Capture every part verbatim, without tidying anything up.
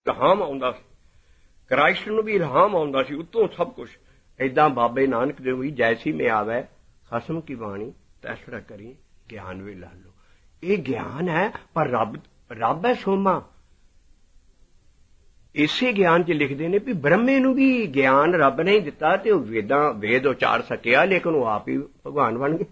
ਇਲਹਾਮ ਆਉਂਦਾ ਸੀ, ਕ੍ਰਾਈਸਟ ਨੂੰ ਵੀ ਇਲਹਾਮ ਆਉਂਦਾ ਸੀ ਉੱਤੋਂ ਸਭ ਕੁਛ। ਏਦਾਂ ਬਾਬੇ ਨਾਨਕ ਦੇ ਵੀ ਜੈਸੀ ਮੈਂ ਆਵੈ ਖਸਮ ਕੀ ਬਾਣੀ ਤੈਸੜਾ ਕਰੀ ਗਿਆਨ ਵੀ ਲਾ ਲਓ। ਇਹ ਗਿਆਨ ਹੈ, ਪਰ ਰੱਬ ਰੱਬ ਹੈ ਸੋਮਾ। ਇਸੇ ਗਿਆਨ ਚ ਲਿਖਦੇ ਨੇ ਵੀ ਬ੍ਰਹਮੇ ਨੂੰ ਵੀ ਗਿਆਨ ਰੱਬ ਨੇ ਦਿੱਤਾ ਤੇ ਉਹ ਵੇਦਾਂ ਵੇਦ ਉਚਾਰ ਸਕਿਆ, ਲੇਕਿਨ ਉਹ ਆਪ ਹੀ ਭਗਵਾਨ ਬਣ ਗਏ।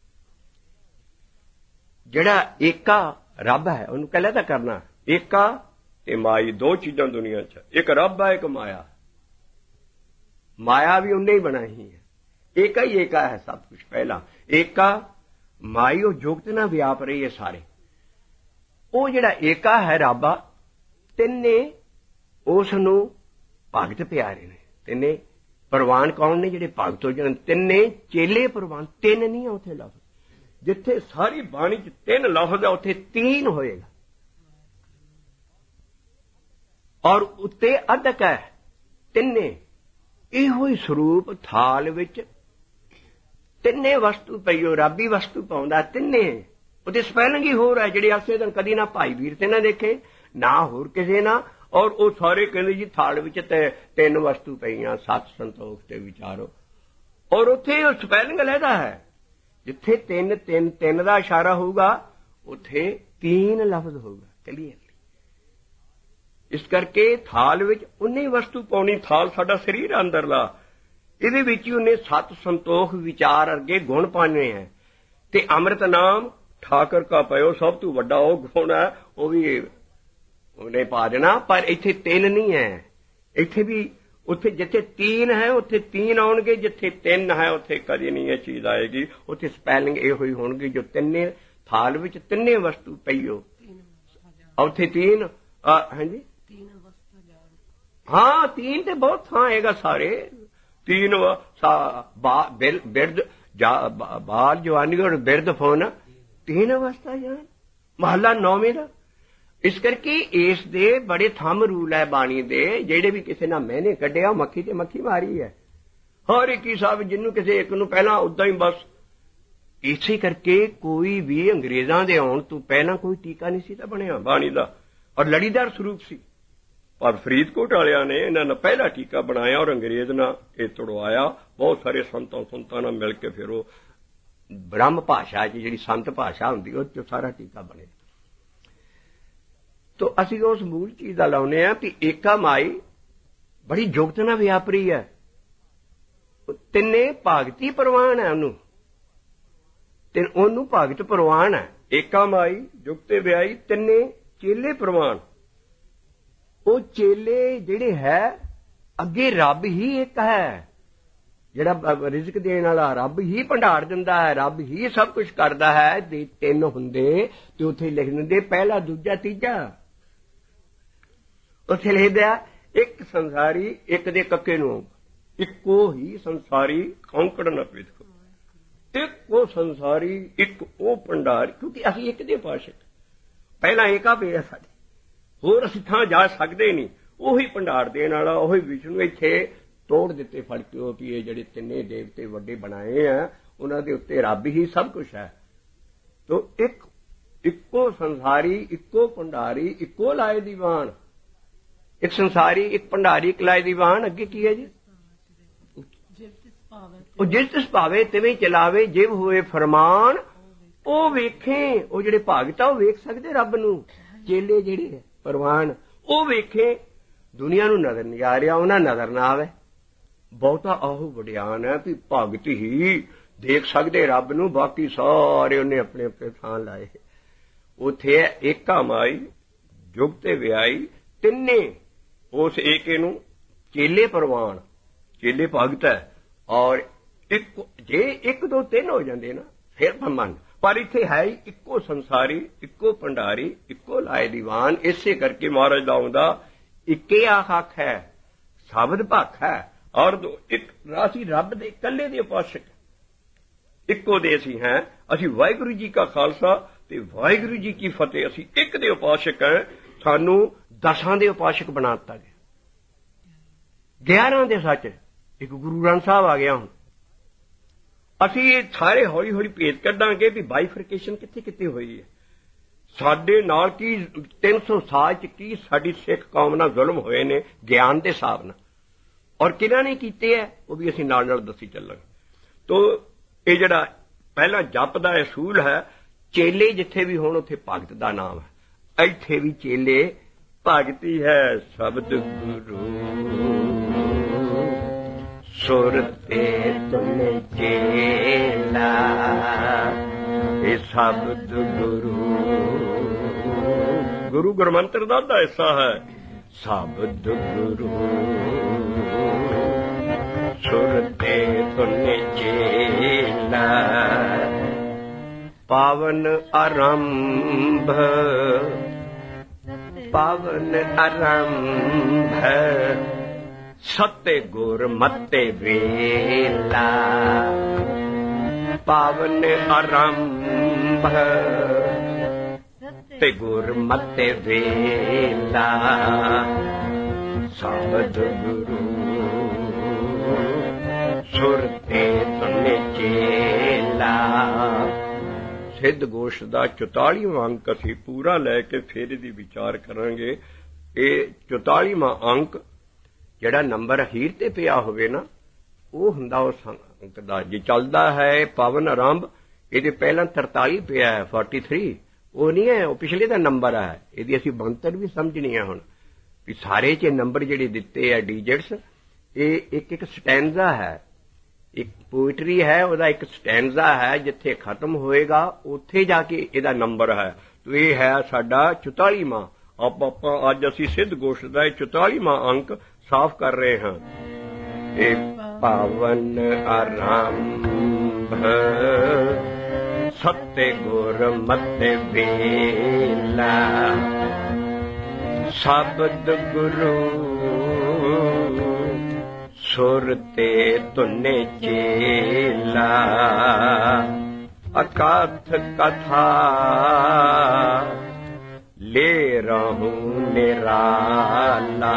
ਜਿਹੜਾ ਏਕਾ ਰੱਬ ਹੈ ਉਹਨੂੰ ਕਹਿ ਤਾਂ ਕਰਨਾ ਏਕਾ ਤੇ ਮਾਈ, ਦੋ ਚੀਜ਼ਾਂ ਦੁਨੀਆ ਚ, ਇੱਕ ਰੱਬ ਹੈ ਇੱਕ ਮਾਇਆ। ਮਾਇਆ ਵੀ ਉਹਨੇ ਹੀ ਬਣਾਈ ਹੈ, ਏਕਾ ਹੀ ਏਕਾ ਹੈ ਸਭ ਕੁਛ। ਪਹਿਲਾਂ ਏਕਾ ਮਾਈ ਉਹ ਜੁਗਤ ਨਾਲ ਵਿਆਪ ਰਹੀ ਹੈ ਸਾਰੇ। ਉਹ ਜਿਹੜਾ ਏਕਾ ਹੈ ਰੱਬ ਆ, ਤਿੰਨੇ ਉਸ ਨੂੰ ਭਗਤ ਪਿਆਰੇ ਨੇ। ਤਿੰਨੇ ਪ੍ਰਵਾਨ ਕੌਣ ਨੇ? ਜਿਹੜੇ ਭਗਤ ਹੋ ਜਾਣ। ਤਿੰਨੇ ਚੇਲੇ ਪ੍ਰਵਾਨ। ਤਿੰਨ ਨਹੀਂ ਆ ਉੱਥੇ ਲਫ਼ਜ਼, ਜਿੱਥੇ ਸਾਰੀ ਬਾਣੀ ਚ ਤਿੰਨ ਲਫ਼ਜ਼ ਆ ਉੱਥੇ ਤੀਨ ਹੋਏਗਾ। ਔਰ ਉੱਤੇ ਅਧਕ ਹੈ ਤਿੰਨੇ। ਇਹੋ ਹੀ ਸਰੂਪ ਥਾਲ ਵਿੱਚ ਤਿੰਨੇ ਵਸਤੂ ਪਈਓ, ਰੱਬੀ ਵਸਤੂ ਪਾਉਂਦਾ ਤਿੰਨੇ। ਉਹਦੇ ਸਪੈਲਿੰਗ ਹੀ ਹੋਰ ਹੈ, ਜਿਹੜੇ ਆਸੇ ਦਿਨ ਕਦੀ ਨਾ ਭਾਈ ਵੀਰ ਤੇ ਨਾ ਦੇਖੇ ਨਾ ਹੋਰ ਕਿਸੇ ਨਾ। ਔਰ ਉਹ ਸਾਰੇ ਕਹਿੰਦੇ ਜੀ ਥਾਲ ਵਿੱਚ ਤੇ ਤਿੰਨ ਵਸਤੂ ਪਈਆਂ, ਸੱਤ ਸੰਤੋਖ ਤੇ ਵਿਚਾਰੋ। ਔਰ ਉੱਥੇ ਉਹ ਸਪੈਲਿੰਗ ਲੈਦਾ ਹੈ, ਜਿੱਥੇ ਤਿੰਨ ਤਿੰਨ ਤਿੰਨ ਦਾ ਇਸ਼ਾਰਾ ਹੋਊਗਾ ਉੱਥੇ ਤੀਨ ਲਫ਼ਜ਼ ਹੋਊਗਾ ਕਲੀਅਰਲੀ। ਇਸ ਕਰਕੇ ਥਾਲ ਵਿੱਚ ਉਹਨੇ ਵਸਤੂ ਪਾਉਣੀ। ਥਾਲ ਸਾਡਾ ਸਰੀਰ ਅੰਦਰਲਾ, ਇਹਦੇ ਵਿੱਚ ਹੀ ਉਹਨੇ ਸੱਤ ਸੰਤੋਖ ਵਿਚਾਰ ਅਰਗੇ ਗੁਣ ਪਾਣੇ ਹੈ। ਤੇ ਅੰਮ੍ਰਿਤ ਨਾਮ ਠਾਕਰ ਕਾ ਪਇਓ, ਸਭ ਤੋਂ ਵੱਡਾ ਉਹ ਗੁਣ ਹੈ, ਉਹ ਵੀ ਉਹਨੇ ਪਾ ਦੇਣਾ। ਪਰ ਇੱਥੇ ਤਿੰਨ ਨਹੀਂ ਹੈ, ਇੱਥੇ ਵੀ ਉੱਥੇ ਜਿੱਥੇ ਤੀਨ ਹੈ ਉੱਥੇ ਤੀਨ ਆਉਣਗੇ, ਜਿੱਥੇ ਤਿੰਨ ਹੈ ਉੱਥੇ ਕਦੇ ਨਹੀਂ ਇਹ ਚੀਜ਼ ਆਏਗੀ। ਉੱਥੇ ਸਪੈਲਿੰਗ ਇਹੋ ਹੀ ਹੋਣਗੇ, ਜੋ ਤਿੰਨੇ ਥਾਲ ਵਿੱਚ ਤਿੰਨੇ ਵਸਤੂ ਪਈਓ। ਉੱਥੇ ਤੀਨ ਹਾਂਜੀ ਹਾਂ, ਤੀਨ ਤੇ ਬਹੁਤ ਥਾਂ ਹੈਗਾ ਸਾਰੇ। ਤੀਨ ਬਿਰਦ ਬਾਲ ਜਵਾਨੀ ਔਰ ਬਿਰਦ ਫੋਨ ਤੀਨ ਅਵਸਥਾ ਜਾਣ ਮਹੱਲਾ ਨੌਵੇਂ ਦਾ। ਇਸ ਕਰਕੇ ਇਸ ਦੇ ਬੜੇ ਥੰਮ ਰੂਲ ਹੈ ਬਾਣੀ ਦੇ। ਜਿਹੜੇ ਵੀ ਕਿਸੇ ਨਾਲ ਮਹਿਨੇ ਕੱਢਿਆ ਮੱਖੀ ਤੇ ਮੱਖੀ ਮਾਰੀ ਹੈ ਹਰ ਇੱਕ ਹੀ ਸਾਹਿਬ, ਜਿਹਨੂੰ ਕਿਸੇ ਇੱਕ ਨੂੰ ਪਹਿਲਾਂ ਉਦਾਂ ਹੀ ਬਸ। ਇਸੇ ਕਰਕੇ ਕੋਈ ਵੀ ਅੰਗਰੇਜ਼ਾਂ ਦੇ ਆਉਣ ਤੋਂ ਪਹਿਲਾਂ ਕੋਈ ਟੀਕਾ ਨਹੀਂ ਸੀ ਤਾਂ ਬਣਿਆ ਬਾਣੀ ਦਾ, ਔਰ ਲੜੀਦਾਰ ਸਰੂਪ ਸੀ। ਪਰ ਫਰੀਦਕੋਟ ਵਾਲਿਆਂ ਨੇ ਇਹਨਾਂ ਨੇ ਪਹਿਲਾ ਟੀਕਾ ਬਣਾਇਆ ਔਰ ਅੰਗਰੇਜ਼ ਨਾਲ ਇਹ ਤੁੜਵਾਇਆ। ਬਹੁਤ ਸਾਰੇ ਸੰਤਾਂ ਸੰਤਾਂ ਨਾਲ ਮਿਲ ਕੇ ਫਿਰ ਉਹ ਬ੍ਰਹਮ ਭਾਸ਼ਾ ਚ ਜਿਹੜੀ ਸੰਤ ਭਾਸ਼ਾ ਹੁੰਦੀ ਉਹ ਚ ਸਾਰਾ ਟੀਕਾ ਬਣਿਆ। ਤੋ ਅਸੀਂ ਉਸ ਮੂਲ ਚੀਜ਼ ਦਾ ਲਾਉਨੇ ਆ ਵੀ ਏਕਾ ਮਾਈ ਬੜੀ ਜੁਗਤ ਨਾਲ ਵਿਆਪਰੀ ਹੈ। ਤਿੰਨੇ ਭਗਤੀ ਪ੍ਰਵਾਨ ਹੈ ਉਹਨੂੰ, ਤੇ ਉਹਨੂੰ ਭਗਤ ਪ੍ਰਵਾਨ ਹੈ। ਏਕਾ ਮਾਈ ਜੁਗਤੇ ਵਿਆਈ ਤਿੰਨੇ ਚੇਲੇ ਪ੍ਰਵਾਨ। ਉਹ ਚੇਲੇ ਜਿਹੜੇ ਹੈ ਅੱਗੇ ਰੱਬ ਹੀ ਇੱਕ ਹੈ, ਜਿਹੜਾ ਰਿਜ਼ਕ ਦੇਣ ਵਾਲਾ ਰੱਬ ਹੀ ਭੰਡਾਰ ਦਿੰਦਾ ਹੈ, ਰੱਬ ਹੀ ਸਭ ਕੁਝ ਕਰਦਾ ਹੈ। ਦੇ ਤਿੰਨ ਹੁੰਦੇ ਤੇ ਉੱਥੇ ਲਿਖ ਦਿੰਦੇ ਪਹਿਲਾ ਦੂਜਾ ਤੀਜਾ। ਉੱਥੇ ਲਿਖਦਾ ਇੱਕ ਸੰਸਾਰੀ, ਇੱਕ ਦੇ ਕੱਕੇ ਨੂੰ ਇੱਕੋ ਹੀ ਸੰਸਾਰੀ ਕੌਂਕੜ ਨਾ ਵੇਖੋ। ਇੱਕ ਉਹ ਸੰਸਾਰੀ, ਇੱਕ ਉਹ ਭੰਡਾਰ, ਕਿਉਂਕਿ ਅਸੀਂ ਇੱਕ ਦੇ ਪਾਸ਼ਕ। ਪਹਿਲਾਂ ਏਕਾ ਪਿਆ ਸਾਡੇ, ਹੋਰ ਅਸੀਂ ਥਾਂ ਜਾ ਸਕਦੇ ਨਹੀਂ। ਉਹੀ ਭੰਡਾਰ ਦੇਣ ਵਾਲਾ, ਉਹੀ ਵਿਸ਼ਨੂੰ ਇੱਥੇ ਤੋੜ ਦਿੱਤੇ ਫੜ ਕੇ ਉਹ ਵੀ ਇਹ ਜਿਹੜੇ ਤਿੰਨੇ ਦੇਵਤੇ ਵੱਡੇ ਬਣਾਏ ਆ ਉਹਨਾਂ ਦੇ ਉੱਤੇ ਰੱਬ ਹੀ ਸਭ ਕੁਛ ਹੈ। ਤੋ ਇੱਕ ਇੱਕੋ ਸੰਸਾਰੀ, ਇੱਕੋ ਭੰਡਾਰੀ, ਇੱਕੋ ਲਾਏ ਦੀਵਾਨ। ਇੱਕ ਸੰਸਾਰੀ, ਇੱਕ ਭੰਡਾਰੀ, ਇੱਕ ਲਾਏ ਦੀਵਾਨ। ਅੱਗੇ ਕੀ ਹੈ ਜੀ? ਉਹ ਜਿਸ ਤਿਸ ਭਾਵੇ ਤਿਵੇਂ ਚਲਾਵੇ, ਜਿਵ ਹੋਏ ਫਰਮਾਨ ਉਹ ਵੇਖੇ। ਉਹ ਜਿਹੜੇ ਭਗਤ ਆ ਉਹ ਵੇਖ ਸਕਦੇ ਰੱਬ ਨੂੰ। ਚੇਲੇ ਜਿਹੜੇ ਪ੍ਰਵਾਨ ਉਹ ਵੇਖੇ। ਦੁਨੀਆ ਨੂੰ ਨਜ਼ਰ ਨਹੀਂ ਆ ਰਿਹਾ, ਉਹਨਾਂ ਨਜ਼ਰ ਨਾ ਆਵੇ। ਬਹੁਤਾ ਆਹੋ ਵਡਿਆਨ ਹੈ ਵੀ ਭਗਤ ਹੀ ਦੇਖ ਸਕਦੇ ਰੱਬ ਨੂੰ, ਬਾਕੀ ਸਾਰੇ ਉਹਨੇ ਆਪਣੇ ਆਪਣੇ ਥਾਂ ਲਾਏ। ਉੱਥੇ ਏਕਾ ਮਾਈ ਜੁਗਤੇ ਵਿਆਈ ਤਿੰਨੇ ਉਸ ਏਕੇ ਨੂੰ ਚੇਲੇ ਪ੍ਰਵਾਨ। ਚੇਲੇ ਭਗਤ ਹੈ। ਔਰ ਇੱਕ ਜੇ ਇੱਕ ਦੋ ਤਿੰਨ ਹੋ ਜਾਂਦੇ ਨਾ ਫਿਰ ਮੰਨ। ਪਰ ਇੱਥੇ ਹੈ ਹੀ ਇੱਕੋ ਸੰਸਾਰੀ, ਇੱਕੋ ਭੰਡਾਰੀ, ਇੱਕੋ ਲਾਏ ਦੀਵਾਨ। ਇਸੇ ਕਰਕੇ ਮਹਾਰਾਜ ਦਾ ਆਉਂਦਾ ਇੱਕੇ ਆਖ ਹੈ, ਸ਼ਬਦ ਭਖ ਹੈ। ਔਰ ਇੱਕ ਰਾਸੀ ਰੱਬ ਦੇ ਇਕੱਲੇ ਦੇ ਉਪਾਸਕ, ਇੱਕੋ ਦੇ ਅਸੀਂ ਹੈ। ਅਸੀਂ ਵਾਹਿਗੁਰੂ ਜੀ ਕਾ ਖਾਲਸਾ ਤੇ ਵਾਹਿਗੁਰੂ ਜੀ ਕੀ ਫਤਿਹ। ਅਸੀਂ ਇੱਕ ਦੇ ਉਪਾਸਕ ਹੈ। ਸਾਨੂੰ ਦਸਾਂ ਦੇ ਉਪਾਸਕ ਬਣਾ ਦਿੱਤਾ ਗਿਆ, ਗਿਆਰਾਂ ਦੇ ਸੱਚ। ਇੱਕ ਗੁਰੂ ਗ੍ਰੰਥ ਸਾਹਿਬ ਆ ਗਿਆ ਹੁਣ। ਅਸੀਂ ਇਹ ਸਾਰੇ ਹੌਲੀ ਹੌਲੀ ਭੇਦ ਕੱਢਾਂਗੇ ਵੀ ਬਾਈਫਰਕੇਸ਼ਨ ਕਿੱਥੇ ਕਿੱਥੇ ਹੋਈ ਹੈ। ਸਾਡੇ ਨਾਲ ਕੀ ਤਿੰਨ ਸੌ ਸਾਲ ਚ ਕੀ ਸਾਡੀ ਸਿੱਖ ਕੌਮ ਨਾਲ ਜ਼ੁਲਮ ਹੋਏ ਨੇ ਗਿਆਨ ਦੇ ਹਿਸਾਬ ਨਾਲ, ਔਰ ਕਿਹਨਾਂ ਨੇ ਕੀਤੇ ਹੈ ਉਹ ਵੀ ਅਸੀਂ ਨਾਲ ਨਾਲ ਦੱਸੀ ਚੱਲਾਂਗੇ। ਤੋ ਇਹ ਜਿਹੜਾ ਪਹਿਲਾ ਜਪ ਦਾ ਅਸੂਲ ਹੈ, ਚੇਲੇ ਜਿੱਥੇ ਵੀ ਹੋਣ ਉੱਥੇ ਭਗਤ ਦਾ ਨਾਮ ਹੈ, ਇੱਥੇ ਵੀ ਚੇਲੇ ਭਗਤੀ ਹੈ। ਸ਼ਬਦ ਗੁਰੂ ਸੁਰਤੇ ਤੁਨੇ ਚੇਲਾ, ਇਹ ਸ਼ਬਦ ਗੁਰੂ ਗੁਰੂ ਗੁਰਮੰਤਰ ਦਾ ਦਾ ਹਿੱਸਾ ਹੈ। ਸ਼ਬਦ ਗੁਰੂ ਸੁਰਤੇ ਤੁਨੇ ਚੇਲਾ, ਪਾਵਨ ਆਰੰਭ ਪਾਵਨ ਆਰੰਭ ਸਤੇ ਗੁਰ ਮਤੇ ਵੇਲਾ, ਪਾਵਨ ਆਰੰਭ ਤੇ ਗੁਰ ਮਤੇ ਵੇਲਾ, ਸ਼ਬਦ ਗੁਰੂ ਸੁਰਤੇ ਤੁਨੇ ਚੇਲਾ। ਸਿੱਧ ਗੋਸ਼ ਦਾ ਚੁਤਾਲੀਵਾਂ ਅੰਕ ਅਸੀਂ ਪੂਰਾ ਲੈ ਕੇ ਫਿਰ ਇਹਦੀ ਵਿਚਾਰ ਕਰਾਂਗੇ। ਇਹ ਚੁਤਾਲੀਵਾਂ ਅੰਕ ਜਿਹੜਾ ਨੰਬਰ ਅਖੀਰ ਤੇ ਪਿਆ ਹੋਵੇ ਨਾ, ਉਹ ਹੁੰਦਾ ਉਸ ਅੰਕ ਦਾ। ਜੇ ਚੱਲਦਾ ਹੈ ਪਾਵਨ ਆਰੰਭ, ਇਹਦੇ ਪਹਿਲਾਂ ਤਰਤਾਲੀ ਪਿਆ ਹੈ, ਤੈਂਤਾਲੀ, ਉਹ ਨਹੀਂ ਹੈ, ਉਹ ਪਿਛਲੇ ਦਾ ਨੰਬਰ ਹੈ। ਇਹਦੀ ਅਸੀਂ ਬਣਤਰ ਵੀ ਸਮਝਣੀ ਹੈ ਹੁਣ ਵੀ ਸਾਰੇ ਚ ਨੰਬਰ ਜਿਹੜੇ ਦਿੱਤੇ ਆ ਡਿਜਿਟਸ, ਇਹ ਇੱਕ ਇੱਕ ਸਟੈਂਜ਼ਾ ਹੈ, ਇੱਕ ਪੋਇਟਰੀ ਹੈ, ਉਹਦਾ ਇੱਕ ਸਟੈਂਜ਼ਾ ਹੈ। ਜਿੱਥੇ ਖਤਮ ਹੋਏਗਾ ਉੱਥੇ ਜਾ ਕੇ ਇਹਦਾ ਨੰਬਰ ਹੈ। ਤੋ ਇਹ ਹੈ ਸਾਡਾ ਚੁਤਾਲੀਵਾਂ। ਆਪ ਆਪਾਂ ਅੱਜ ਅਸੀਂ ਸਿੱਧ ਗੋਸ਼ ਦਾ ਇਹ ਚੁਤਾਲੀਵਾਂ ਅੰਕ ਸਾਫ਼ ਕਰ ਰਹੇ ਹਾਂ। ਇਹ ਪਾਵਨ ਆਰੰਭ ਸਤੇ ਗੁਰ ਮਤੇ ਵੇਲਾ, ਸ਼ਬਦ ਗੁਰੂ ਸੁਰਤੇ ਤੁਨੇ ਚੇਲਾ, ਅਕਥ ਕਥਾ ਲੈ ਰਹੂੰ ਨਿਰਾਲਾ,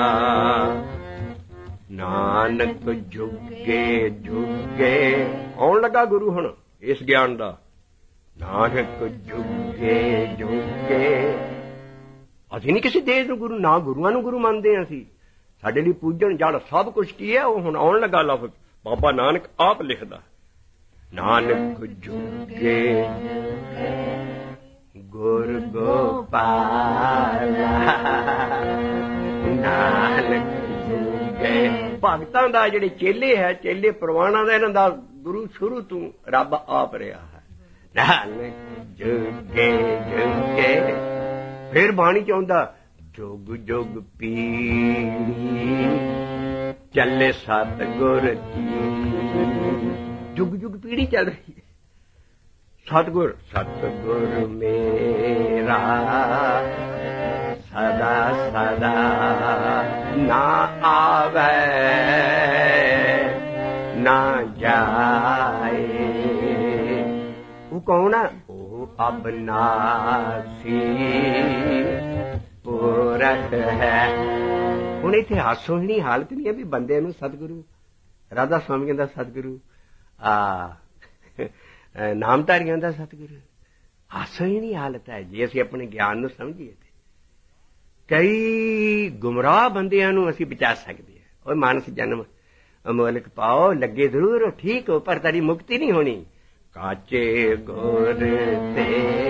ਨਾਨਕ ਜੁਗੇ ਜੁਗੇ। ਆਉਣ ਲੱਗਾ ਗੁਰੂ ਹੁਣ ਇਸ ਗਿਆਨ ਦਾ। ਨਾਨਕ ਜੁਗੇ ਜੁਗੇ। ਅਸੀਂ ਨਹੀਂ ਕਿਸੇ ਦੇਸ਼ ਨੂੰ ਗੁਰੂ, ਨਾ ਗੁਰੂਆਂ ਨੂੰ ਗੁਰੂ ਮੰਨਦੇ ਹਾਂ ਅਸੀਂ। ਸਾਡੇ ਲਈ ਪੂਜਣ ਜੜ ਸਭ ਕੁਝ ਕੀ ਹੈ ਉਹ ਹੁਣ ਆਉਣ ਲੱਗਾ ਲਫ਼ਜ਼। ਬਾਬਾ ਨਾਨਕ ਆਪ ਲਿਖਦਾ, ਨਾਨਕ ਜੁਗੇ ਗੁਰ ਗੋਪਾਲ, ਨਾਨਕ ਜੁਗੇ। ਭਗਤਾਂ ਦਾ ਜਿਹੜੇ ਚੇਲੇ ਹੈ, ਚੇਲੇ ਪ੍ਰਵਾਨਾਂ ਦਾ, ਇਹਨਾਂ ਦਾ ਗੁਰੂ ਸ਼ੁਰੂ ਤੋਂ ਰੱਬ ਆਪ ਰਿਹਾ ਹੈ। ਨਾਨਕ ਜੁਗੇ ਜੁਗੇ। ਫਿਰ ਬਾਣੀ ਚ ਆਉਂਦਾ, ਜੁਗ ਜੁਗ ਪੀੜੀ ਚੱਲੇ ਸਤਿਗੁਰ ਜੀ। ਜੁਗ ਜੁਗ ਪੀੜੀ ਚੱਲ ਰਹੀ ਹੈ। ਸਤਿਗੁਰ ਸਤਿਗੁਰ ਮੇਰਾ ਸਦਾ ਸਦਾ ਨਾ ਆਵੇ ਨਾ ਜਾਏ। ਉਹ ਕੌਣ ਹੈ? ਉਹ ਅਬਨਾਸੀ ਪੂਰਤ ਹੈ। ਹੁਣ ਇੱਥੇ ਹਾਸੋਹੀਣੀ ਹਾਲਤ ਨਹੀਂ ਹੈ ਵੀ ਬੰਦੇ ਨੂੰ ਸਤਿਗੁਰੂ, ਰਾਧਾ ਸਵਾਮੀ ਕਹਿੰਦਾ ਸਤਿਗੁਰੂ, ਆ ਨਾਮਧਾਰੀਆਂ ਦਾ ਸਤਿਗੁਰੂ। ਹਾਸੋਹੀਣੀ ਹਾਲਤ ਹੈ ਜੇ ਅਸੀਂ ਆਪਣੇ ਗਿਆਨ ਨੂੰ ਸਮਝੀਏ ਤੇ। ਕਈ ਗੁੰਮਰਾਹ ਬੰਦਿਆਂ ਨੂੰ ਅਸੀਂ ਬਚਾ ਸਕਦੇ ਹਾਂ। ਉਹ ਮਾਨਸ ਜਨਮ ਅਮੋਲਕ ਪਾਓ, ਲੱਗੇ ਜ਼ਰੂਰ ਠੀਕ ਹੋ, ਪਰ ਤੇਰੀ ਮੁਕਤੀ ਨਹੀਂ ਹੋਣੀ। ਕਾਚੇ ਗੁਰ ਤੇ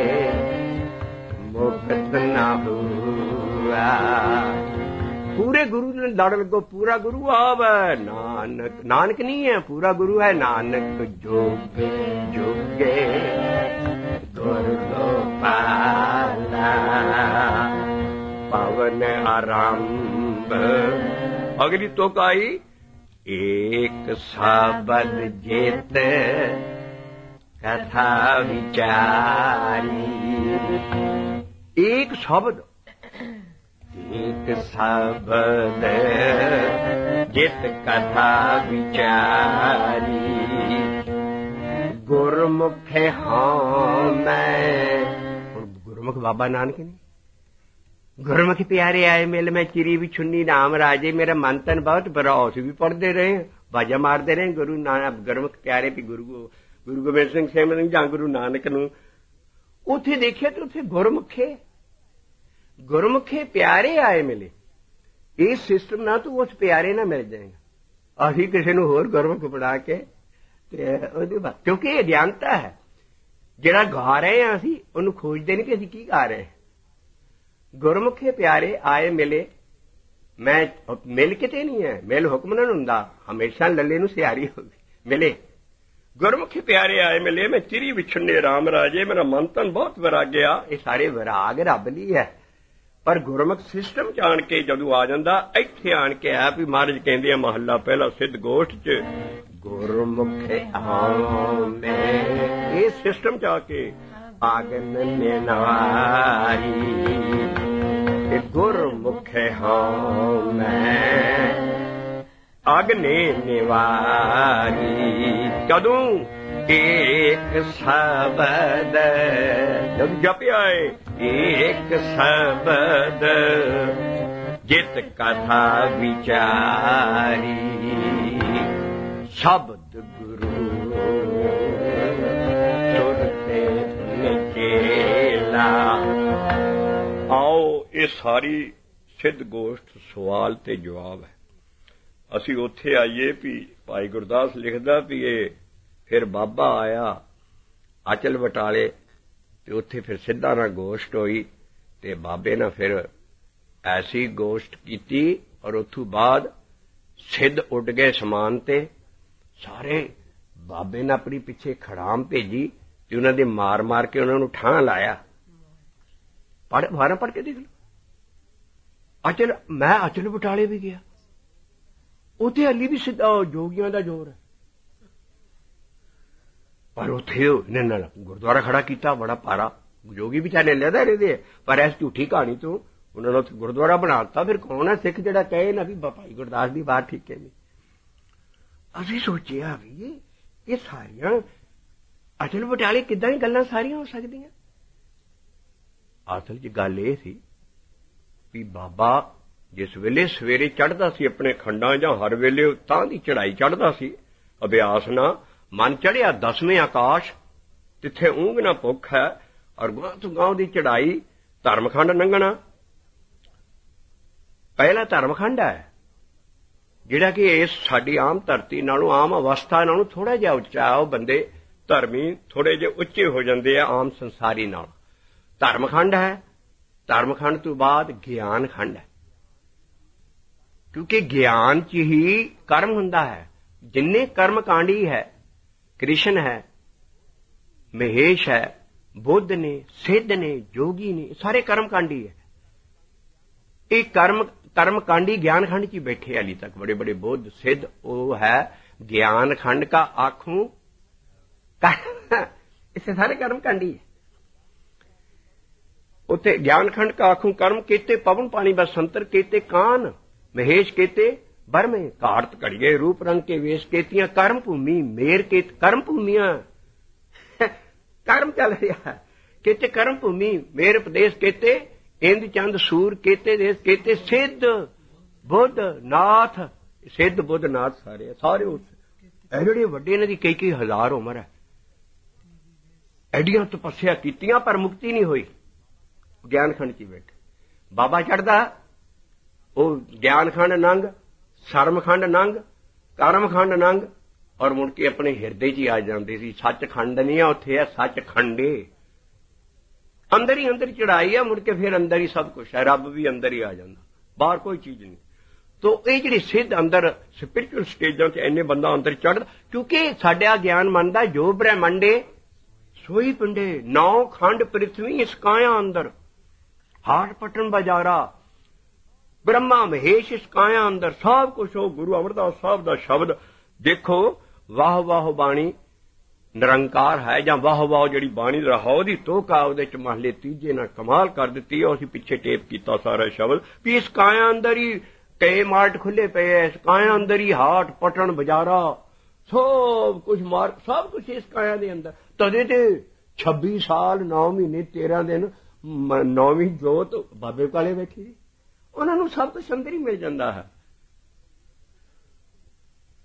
ਮੁਕਤ ਨਾ ਹੁਆ। ਪੂਰੇ ਗੁਰੂ ਨੇ ਲੜ ਲੱਗੋ, ਪੂਰਾ ਗੁਰੂ ਆਵੇ। ਨਾਨਕ ਨਾਨਕ ਨਹੀਂ ਹੈ, ਪੂਰਾ ਗੁਰੂ ਹੈ। ਨਾਨਕ ਜੋਗ ਜੋਗੇ ਗੁਰ ਗੋਪਾਲਾ, ਪਵਨ ਆਰੰਭ। ਅਗਲੀ ਤੁਕ ਆਈ, ਏਕ ਸ਼ਬਦ ਜਿਤ ਕਥਾ ਵਿਚਾਰੀ। ਇੱਕ ਸ਼ਬਦ, ਇੱਕ ਸ਼ਬਦ ਜਿਤ ਕਥਾ ਵਿਚਾਰੀ। ਗੁਰਮੁਖ ਹਾਂ ਮੈਂ। ਗੁਰਮੁਖ ਬਾਬਾ ਨਾਨਕ ਨੇ। ਗੁਰਮੁਖ ਪਿਆਰੇ ਆਏ ਮਿਲ ਮੈਂ ਚਿਰੀ ਵੀ ਛੁੰਨੀ ਨਾਮ ਰਾਜੇ। ਮੇਰਾ ਮਨ ਤਨ ਬਹੁਤ ਬਰੌਸ ਵੀ ਪੜਦੇ ਰਹੇ, ਬਾਜਾ ਮਾਰਦੇ ਰਹੇ। ਗੁਰੂ ਨਾਨਕ ਗੁਰਮੁਖ ਪਿਆਰੇ ਵੀ ਗੁਰੂ ਗੁਰੂ ਗੋਬਿੰਦ ਸਿੰਘ ਸਾਹਿਬ ਨੂੰ ਜਾਂ ਗੁਰੂ ਨਾਨਕ ਨੂੰ ਉੱਥੇ ਦੇਖਿਆ ਤੇ ਉੱਥੇ ਗੁਰਮੁਖੇ ਗੁਰਮੁਖੇ ਪਿਆਰੇ ਆਏ ਮਿਲੇ। ਇਸ ਸਿਸਟਮ ਨਾਲ ਤੂੰ ਉਸ ਪਿਆਰੇ ਨਾਲ ਮਿਲ ਜਾਏਗਾ। ਅਸੀਂ ਕਿਸੇ ਨੂੰ ਹੋਰ ਗੁਰਮੁਖ ਬਣਾ ਕੇ ਤੇ ਉਹਦੇ ਬਾਅਦ, ਕਿਉਂਕਿ ਇਹ ਅਗਿਆਨਤਾ ਹੈ। ਜਿਹੜਾ ਗਾ ਰਹੇ ਹਾਂ ਅਸੀਂ ਉਹਨੂੰ ਖੋਜਦੇ ਨਹੀਂ ਕਿ ਅਸੀਂ ਕੀ ਗਾ ਰਹੇ। ਗੁਰਮੁਖੇ ਪਿਆਰੇ ਆਏ ਮਿਲੇ। ਮੈਂ ਮਿਲ ਕਿਤੇ ਨਹੀਂ ਹੈ, ਮਿਲ ਹੁਕਮ ਨਾਲ ਹੁੰਦਾ, ਹਮੇਸ਼ਾ ਲੱਲੇ ਨੂੰ ਸਿਆਰੀ ਹੋ ਗਈ ਮਿਲੇ। ਗੁਰਮੁਖੇ ਪਿਆਰੇ ਆਏ ਮਿਲੇ, ਮੈਂ ਚਿਰੀ ਵਿਛੜਨੇ ਰਾਮ ਰਾਜੇ, ਮੇਰਾ ਮਨ ਤਨ ਬਹੁਤ ਵਿਰਾਗਿਆ। ਇਹ ਸਾਰੇ ਵਿਰਾਗ ਰੱਬ ਲਈ ਹੈ, ਪਰ ਗੁਰਮੁਖ ਸਿਸਟਮ ਚ ਆਣ ਕੇ ਜਦੋਂ ਆ ਜਾਂਦਾ, ਇੱਥੇ ਆਣ ਕੇ ਆਪ ਹੀ ਮਹਾਰਾਜ ਕਹਿੰਦੇ ਆ ਮਹੱਲਾ ਪਹਿਲਾ ਸਿੱਧ ਗੋਸ਼ਟ ਚ, ਗੁਰਮੁਖੇ ਹਾਂ ਮੈਂ। ਇਹ ਸਿਸਟਮ ਚ ਆ ਕੇ ਆਗਨ ਨਿਵਾਰੀ, ਗੁਰਮੁਖੇ ਹਾਂ ਮੈਂ ਅਗਨੇ ਨਿਵਾਰੀ। ਕਦੋਂ ਇੱਕ ਸ਼ਬਦ ਜਦ ਜਪਿਆ ਇੱਕ ਸ਼ਬਦ, ਜਿਤ ਕਥਾ ਵਿਚਾਰੀ, ਸ਼ਬਦ ਗੁਰੂ ਸੁਰਤੇ ਨਿਚੇਲਾ। ਆਓ ਇਹ ਸਾਰੀ ਸਿੱਧ ਗੋਸ਼ਟ ਸਵਾਲ ਤੇ ਜਵਾਬ ਹੈ। ਅਸੀਂ ਉੱਥੇ ਆਈਏ ਵੀ ਭਾਈ ਗੁਰਦਾਸ ਲਿਖਦਾ ਵੀ ਇਹ ਫਿਰ ਬਾਬਾ ਆਇਆ ਅਚਲ ਬਟਾਲੇ, ਤੇ ਉੱਥੇ ਫਿਰ ਸਿੱਧਾ ਨਾਲ ਗੋਸ਼ਟ ਹੋਈ, ਤੇ ਬਾਬੇ ਨਾਲ ਫਿਰ ਐਸੀ ਗੋਸ਼ਟ ਕੀਤੀ, ਔਰ ਉੱਥੋਂ ਬਾਅਦ ਸਿੱਧ ਉੱਡ ਗਏ ਸਮਾਨ ਤੇ। ਸਾਰੇ ਬਾਬੇ ਨੇ ਆਪਣੀ ਪਿੱਛੇ ਖੜਾਮ ਭੇਜੀ ਤੇ ਉਹਨਾਂ ਦੇ ਮਾਰ ਮਾਰ ਕੇ ਉਹਨਾਂ ਨੂੰ ਠਾਂ ਲਾਇਆ। ਪੜ੍ਹ ਵਾਰਾਂ ਪੜ੍ਹ ਕੇ ਦੇਖ ਲਓ। ਅਚਲ ਮੈਂ ਅਚਲ ਬਟਾਲੇ ਵੀ ਗਿਆ, ਉੱਥੇ ਹਾਲੀ ਵੀ ਸਿੱਧਾ ਜੋਗੀਆਂ ਦਾ ਜ਼ੋਰ ਹੈ, ਪਰ ਉੱਥੇ ਇਹਨਾਂ ਨਾਲ ਗੁਰਦੁਆਰਾ ਖੜਾ ਕੀਤਾ ਬੜਾ ਭਾਰਾ। ਜੋਗੀ ਵੀ ਚਾਹੇ ਲੈਦਾ ਰਹਿੰਦੇ, ਪਰ ਇਸ ਝੂਠੀ ਕਹਾਣੀ ਤੋਂ ਉਹਨਾਂ ਨੇ ਉੱਥੇ ਗੁਰਦੁਆਰਾ ਬਣਾ ਦਿੱਤਾ। ਫਿਰ ਕੌਣ ਹੈ ਸਿੱਖ ਜਿਹੜਾ ਕਹੇ ਨਾ ਵੀ ਭਾਈ ਗੁਰਦਾਸ ਦੀ ਬਾਤ ਠੀਕ ਹੈ ਨਹੀਂ। ਅਸੀਂ ਸੋਚਿਆ ਵੀ ਇਹ ਸਾਰੀਆਂ ਅਚਲ ਬਟਾਲੇ ਕਿੱਦਾਂ ਹੀ ਗੱਲਾਂ ਸਾਰੀਆਂ ਹੋ ਸਕਦੀਆਂ। ਅਸਲ 'ਚ ਗੱਲ ਇਹ ਸੀ ਵੀ ਬਾਬਾ ਜਿਸ ਵੇਲੇ ਸਵੇਰੇ ਚੜ੍ਹਦਾ ਸੀ ਆਪਣੇ ਖੰਡਾਂ, ਜਾਂ ਹਰ ਵੇਲੇ ਤਾਂ ਦੀ ਚੜ੍ਹਾਈ ਚੜ੍ਹਦਾ ਸੀ ਅਭਿਆਸ ਨਾਲ, ਮਨ ਚੜ੍ਹਿਆ ਦਸਵੇਂ ਆਕਾਸ਼, ਤਿੱਥੇ ਊਂਘ ਨਾ ਭੁੱਖ ਹੈ, ਔਰ ਗਾਂ ਤੋਂ ਗਾਂ ਦੀ ਚੜ੍ਹਾਈ ਧਰਮਖੰਡ ਲੰਘਣਾ। ਪਹਿਲਾ ਧਰਮਖੰਡ ਹੈ ਜਿਹੜਾ ਕਿ ਇਸ ਸਾਡੀ ਆਮ ਧਰਤੀ ਨਾਲੋਂ, ਆਮ ਅਵਸਥਾ ਨਾਲੋਂ ਥੋੜਾ ਜਿਹਾ ਉੱਚਾ। ਉਹ ਬੰਦੇ ਧਰਮੀ ਥੋੜੇ ਜਿਹੇ ਉੱਚੇ ਹੋ ਜਾਂਦੇ ਆ ਆਮ ਸੰਸਾਰੀ ਨਾਲ। ਧਰਮਖੰਡ ਹੈ। ਧਰਮਖੰਡ ਤੋਂ ਬਾਅਦ ਗਿਆਨ ਖੰਡ ਹੈ, ਕਿਉਂਕਿ ਗਿਆਨ 'ਚ ਹੀ ਕਰਮ ਹੁੰਦਾ ਹੈ। ਜਿੰਨੇ ਕਰਮ ਕਾਂਡੀ ਹੈ, ਕ੍ਰਿਸ਼ਨ ਹੈ, ਮਹੇਸ਼ ਹੈ, ਬੁੱਧ ਨੇ, ਸਿੱਧ ਨੇ, ਜੋਗੀ ਨੇ, ਸਾਰੇ ਕਰਮ ਕਾਂਡੀ ਹੈ। ਇਹ ਕਰਮ कर्म कांडी ज्ञान खंड की बैठे अली तक बड़े बड़े बुद्ध सिद्ध, वो है ज्ञान खंड का आखूं इससे सारे कर्म कांडी है। उते ज्ञान खंड का आखूं कर्म केते पवन पानी बसंतर केते कान महेश केते बर्मे कार्त कड़िए रूप रंग के वेश केतियां कर्म भूमि मेर के कर्म भूमियां कर्म चल रहा है केते कर्म भूमि मेर प्रदेश केते इंद चंद सूर केते देश केते सिद्ध बुद्ध नाथ सिद्ध बुद्ध नाथ सारे सारे उस एडे वड्डे इन्हां दी कई कई हजार उम्र है, एडियां तपस्या कीतियां पर मुक्ति नहीं हुई। ज्ञान खंड च बैठे बाबा चढ़दा वो ज्ञान खंड नंग शर्म खंड नंग कर्म खंड नंग और मुड़ के अपने हिरदे च आ जाते सी। सच खंड नहीं है उत्थे है सच खंडे, अंदर ही अंदर चढ़ाई है, मुड़ के फिर अंदर ही सब कुछ है, रब भी अंदर ही आ जाता, बाहर कोई चीज नहीं। तो ये जिहड़ी सिद्ध अंदर स्पिरिचुअल स्टेजां च इन्ने बंदा अंदर चढ़दा, क्योंकि साडा ज्ञान मनदा जो ब्रह्मंडे सोई पिंडे नौ खंड पृथ्वी इस काया अंदर हाट पटन बाजारा ब्रह्मा महेश इस काया अंदर सब कुछ हो। गुरु अमरदास साहब दा शब्द देखो, वाह वाह बाणी निरंकार है जां वाह वाह जिहड़ी बाणी रहा ओदी तोका ओदे च महले तीजे ने कमाल कर दित्ती है। असीं पिछे टेप कीता सारा शब्द भी इस काया अंदर ही कई मार्ट खुले पे है, इस काया अंदर ही हाट पटन बाजारा सब कुछ मार सब कुछ इस काया दे अंदर। तदे ते छब्बी साल नौ महीने तेरह दिन नौवीं जोत बाबे काले बैठी उन्हां नूं सब कुछ अंदर ही मिल जांदा है।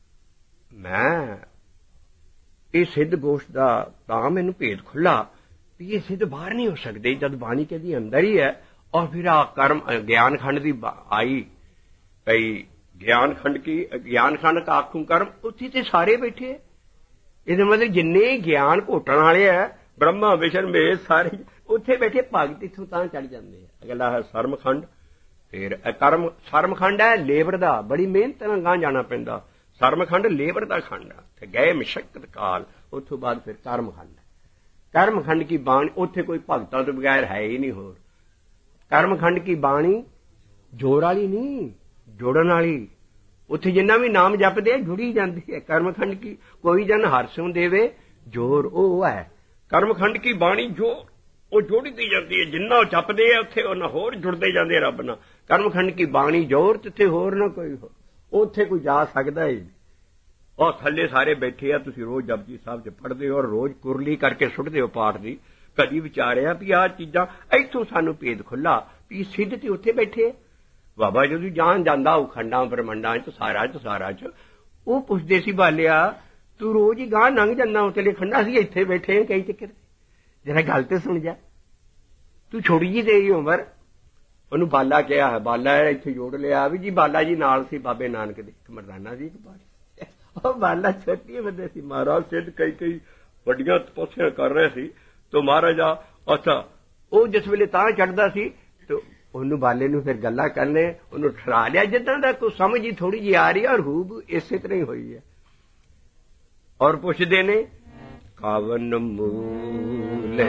मैं ਇਹ ਸਿੱਧ ਗੋਸ਼ਟ ਦਾ ਤਾਂ ਮੈਨੂੰ ਭੇਦ ਖੁੱਲਾ ਵੀ ਇਹ ਸਿੱਧ ਬਾਹਰ ਨਹੀਂ ਹੋ ਸਕਦੇ ਜਦ ਬਾਣੀ ਕਹਿੰਦੀ ਅੰਦਰ ਹੀ ਹੈ। ਔਰ ਫਿਰ ਆ ਕਰਮ ਗਿਆਨ ਖੰਡ ਦੀ ਆਈ ਭਈ ਗਿਆਨ ਖੰਡ ਕੀ ਗਿਆਨ ਖੰਡ ਕਾ ਆਖੂ ਕਰਮ, ਉੱਥੇ ਤੇ ਸਾਰੇ ਬੈਠੇ। ਇਹਦੇ ਮਤਲਬ ਜਿੰਨੇ ਗਿਆਨ ਘੋਟਣ ਵਾਲੇ ਆ ਬ੍ਰਹਮਾ ਵਿਸ਼ਨ ਮੇਸ਼ ਸਾਰੇ ਉੱਥੇ ਬੈਠੇ। ਭਗਤ ਇੱਥੋਂ ਤਾਂ ਚੜ ਜਾਂਦੇ ਆ। ਅਗਲਾ ਹੈ ਸਰਮਖੰਡ, ਫਿਰ ਕਰਮ ਸਰਮਖੰਡ ਹੈ ਲੇਬਰ ਦਾ, ਬੜੀ ਮਿਹਨਤ ਨਾਲ ਗਾਂ ਜਾਣਾ ਪੈਂਦਾ। ਸਰਮਖੰਡ ਲੇਬਰ ਦਾ ਖੰਡ ਆ, ਤੇ ਗਏ ਮਸ਼ੱਕਤ ਕਾਲ। ਉੱਥੋਂ ਬਾਅਦ ਫਿਰ ਕਰਮਖੰਡ। ਕਰਮਖੰਡ ਕੀ ਬਾਣੀ ਉੱਥੇ ਕੋਈ ਭਗਤਾਂ ਤੋਂ ਬਗੈਰ ਹੈ ਹੀ ਨਹੀਂ ਹੋਰ। ਕਰਮਖੰਡ ਕੀ ਬਾਣੀ ਜੋੜ ਵਾਲੀ ਨਹੀਂ, ਜੋੜਨ ਵਾਲੀ। ਉੱਥੇ ਜਿੰਨਾ ਵੀ ਨਾਮ ਜਪਦੇ ਜੁੜੀ ਜਾਂਦੀ ਹੈ। ਕਰਮਖੰਡ ਕੀ ਕੋਈ ਜਨ ਹਰਸੋਂ ਦੇਵੇ ਜੋਰ, ਉਹ ਹੈ ਕਰਮਖੰਡ ਕੀ ਬਾਣੀ ਜੋ ਉਹ ਜੋੜਦੀ ਜਾਂਦੀ ਹੈ। ਜਿੰਨਾ ਉਹ ਜਪਦੇ ਆ ਉੱਥੇ ਉਹਨਾਂ ਹੋਰ ਜੁੜਦੇ ਜਾਂਦੇ ਰੱਬ ਨਾਲ। ਕਰਮਖੰਡ ਕੀ ਬਾਣੀ ਜੋਰ, ਤੇ ਹੋਰ ਨਾ ਕੋਈ ਹੋ ਉੱਥੇ ਕੋਈ ਜਾ ਸਕਦਾ ਹੀ। ਉਹ ਥੱਲੇ ਸਾਰੇ ਬੈਠੇ ਆ। ਤੁਸੀਂ ਰੋਜ਼ ਜਪਜੀ ਸਾਹਿਬ ਚ ਪੜ੍ਹਦੇ ਹੋ ਔਰ ਰੋਜ਼ ਕੁਰਲੀ ਕਰਕੇ ਸੁੱਟਦੇ ਹੋ ਪਾਠ ਦੀ। ਕਦੀ ਵਿਚਾਰਿਆ ਵੀ ਆਹ ਚੀਜ਼ਾਂ ਇੱਥੋਂ ਸਾਨੂੰ ਭੇਦ ਖੁੱਲਾ ਵੀ ਸਿੱਧ ਤੇ ਉੱਥੇ ਬੈਠੇ। ਬਾਬਾ ਜਦੋਂ ਜਾਣ ਜਾਂਦਾ ਉਹ ਖੰਡਾਂ ਬ੍ਰਹਮੰਡਾਂ ਚ ਸਾਰਾ ਚ ਸਾਰਾ ਚ ਉਹ ਪੁੱਛਦੇ ਸੀ ਬਾਲਿਆ ਤੂੰ ਰੋਜ਼ ਹੀ ਗਾਂ ਲੰਘ ਜਾਂਦਾ ਉਤਲੇ ਖੰਡਾ, ਸੀ ਇੱਥੇ ਬੈਠੇ ਕਈ ਚੱਕਰ। ਜਰਾ ਗੱਲ ਤੇ ਸੁਣ ਜਾ, ਤੂੰ ਛੋੜੀ ਜੀ ਦੇਈ ਉਮਰ। ਉਹਨੂੰ ਬਾਲਾ ਕਿਹਾ ਹੈ, ਬਾਲਾ ਇੱਥੇ ਜੋੜ ਲਿਆ ਵੀ ਜੀ ਬਾਲਾ ਜੀ ਨਾਲ ਸੀ ਬਾਬੇ ਨਾਨਕ ਦੇ, ਇੱਕ ਮਰਦਾਨਾ ਸੀ ਇੱਕ ਬਾਣੀ। ਉਹ ਬਾਲਾ ਛੋਟੀ ਬੰਦੇ ਸੀ। ਮਹਾਰਾਜ ਸਿੱਧ ਕਈ ਕਈ ਵੱਡੀਆਂ ਤਪੱਸਿਆ ਕਰ ਰਹੇ ਸੀ। ਤੋ ਮਹਾਰਾਜਾ ਅੱਛਾ ਉਹ ਜਿਸ ਵੇਲੇ ਤਾਂ ਚੜ੍ਹਦਾ ਸੀ ਤੇ ਉਹਨੂੰ ਬਾਲੇ ਨੂੰ ਫਿਰ ਗੱਲਾਂ ਕਰਨੇ, ਉਹਨੂੰ ਠਰਾ ਲਿਆ ਜਿੱਦਾਂ ਦਾ ਕੋਈ ਸਮਝ ਹੀ ਥੋੜੀ ਜਿਹੀ ਆ ਰਹੀ ਹੈ। ਔਰ ਹੂਬ ਇਸੇ ਤਰ੍ਹਾਂ ਹੀ ਹੋਈ ਹੈ। ਔਰ ਪੁੱਛਦੇ ਨੇ ਕਵਨ ਮੂਲ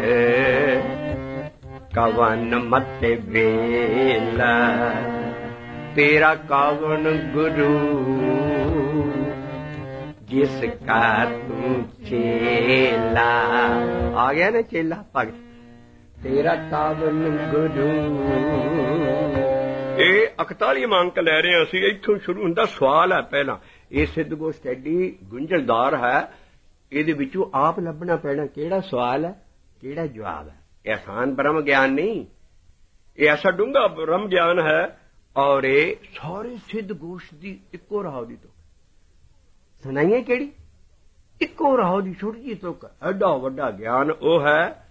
ਕਵਨ ਮਤੇ ਵੇਲਾ ਤੇਰਾ ਕਵਨ ਗੁਰੂ ਜਿਸ ਕਾ ਤੂੰ ਚੇਲਾ। ਆ ਗਿਆ ਨਾ ਚੇਲਾ ਭਗਤ, ਤੇਰਾ ਕਵਨ ਗੁਰੂ। ਇਹ ਇਕਤਾਲੀਵਾਂ ਅੰਕ ਲੈ ਰਹੇ ਹਾਂ ਅਸੀਂ। ਇੱਥੋਂ ਸ਼ੁਰੂ ਹੁੰਦਾ ਸਵਾਲ ਹੈ ਪਹਿਲਾਂ। ਇਹ ਸਿੱਧ ਗੋਸ਼ਟ ਐਡੀ ਗੁੰਝਲਦਾਰ ਹੈ, ਇਹਦੇ ਵਿੱਚੋਂ ਆਪ ਲੱਭਣਾ ਪੈਣਾ ਕਿਹੜਾ ਸਵਾਲ ਹੈ ਕਿਹੜਾ ਜਵਾਬ ਹੈ। ਇਹ ਆਸਾਨ ਬ੍ਰਹਮ ਗਿਆਨ ਨਹੀਂ, ਇਹ ਐਸਾ ਡੂੰਘਾ ਬ੍ਰਹਮ ਗਿਆਨ ਹੈ। ਔਰ ਇਹ ਸਾਰੇ ਸਿੱਧ ਗੋਸ਼ਟ ਦੀ ਇੱਕੋ ਰਾਹ ਦੀ ਤੁਕ ਸੁਣਾਈਏ ਕਿਹੜੀ? ਇੱਕੋ ਰਾਹ ਦੀ ਛੋਟੀ ਜਿਹੀ ਤੁਕ। ਐਡਾ ਵੱਡਾ ਗਿਆਨ ਉਹ ਹੈ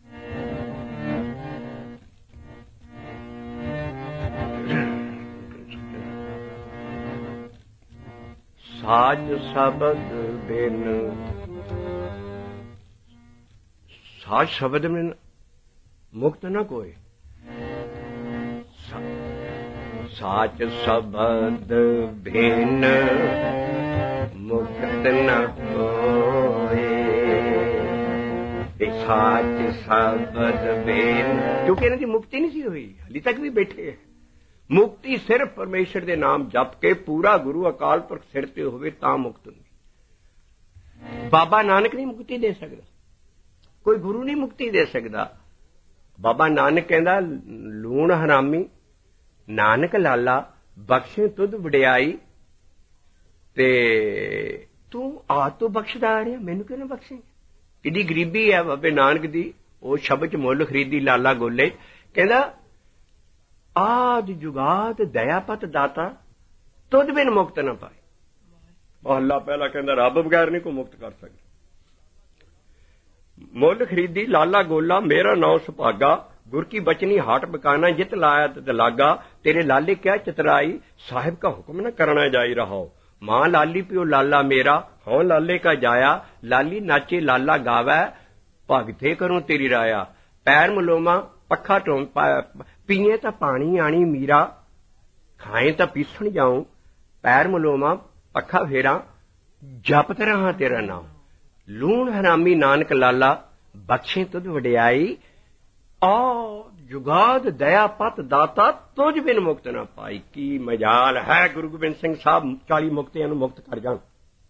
ਸਾਜ ਸ਼ਬਦ ਬਿਨ। ਸਾਜ ਸ਼ਬਦ ਬਿਨ ਮੁਕਤ ਨਾ ਕੋਈ। ਸਾਚ ਸ਼ਬਦ ਬਿਨ ਮੁਕਤ ਨਾ ਕੋਈ। ਸਾਚ ਸ਼ਬਦ ਬਿਨ, ਕਿਉਂਕਿ ਇਹਨਾਂ ਦੀ ਮੁਕਤੀ ਨਹੀਂ ਸੀ ਹੋਈ, ਹਾਲੇ ਤੱਕ ਵੀ ਬੈਠੇ। ਮੁਕਤੀ ਸਿਰਫ ਪਰਮੇਸ਼ਰ ਦੇ ਨਾਮ ਜਪ ਕੇ ਪੂਰਾ ਗੁਰੂ ਅਕਾਲ ਪੁਰਖ ਸਿਰ ਤੇ ਹੋਵੇ ਤਾਂ ਮੁਕਤ ਹੁੰਦੀ। ਬਾਬਾ ਨਾਨਕ ਨਹੀਂ ਮੁਕਤੀ ਦੇ ਸਕਦਾ, ਕੋਈ ਗੁਰੂ ਨਹੀਂ ਮੁਕਤੀ ਦੇ ਸਕਦਾ। ਬਾਬਾ ਨਾਨਕ ਕਹਿੰਦਾ ਲੂਣ ਹਰਾਮੀ ਨਾਨਕ ਲਾਲਾ ਬਖਸ਼ੇ ਤੁਧ ਵਡਿਆਈ। ਤੇ ਤੂੰ ਆ ਤੂੰ ਬਖਸ਼ਦਾ ਆ ਰਿਹਾ, ਮੈਨੂੰ ਕਿਉਂ ਨਾ ਬਖਸ਼ੇ? ਕਿੱਡੀ ਗਰੀਬੀ ਹੈ ਬਾਬੇ ਨਾਨਕ ਦੀ। ਉਹ ਸ਼ਬਦ ਚ ਮੁੱਲ ਖਰੀਦੀ ਲਾਲਾ ਗੋਲੇ। ਕਹਿੰਦਾ ਆਦ ਜੁਗਾਦ ਦਇਆਪਤ ਦਾਤਾ ਤੁਧ ਬਿਨ ਮੁਕਤ ਨਾ ਪਾਏ। ਮਹੱਲਾ ਪਹਿਲਾ ਕਹਿੰਦਾ ਰੱਬ ਬਗੈਰ ਨਹੀਂ ਕੋਈ ਮੁਕਤ ਕਰ ਸਕਦਾ। ਮੁੱਲ ਖਰੀਦੀ ਲਾਲਾ ਗੋਲਾ ਮੇਰਾ ਨਾਉ ਸੁਭਾਗਾ ਗੁਰ ਕੀ ਬਚਨੀ ਹਾਟ ਬਕਾਨਾ ਜਿਤ ਲਾਇਆ ਤਤ ਲਾਗਾ। ਤੇਰੇ ਲਾਲੇ ਕਿਆ ਚਤਰਾਈ ਸਾਹਿਬ ਕਾ ਹੁਕਮ न करना जाई रहो। माँ लाली पियो लाला मेरा हों लाले का जाया। लाली नाचे लाला गावै भगते करूं तेरी राया। पैर मलोमा पखा टोम पीए तां पानी आनी मीरा। खाए तां पीसण जाऊं पैर मलोमा पखा फेरा। जपत रहां तेरा नाम लूण हरामी नानक लाला बख्शे तुध वडियाई। आ जुगाद दया पत दाता तुझ बिन मुक्त ना पाई। की मजाल है गुरु गोबिंद सिंह साहब चाली मुक्तियां नूं मुक्त कर जाण।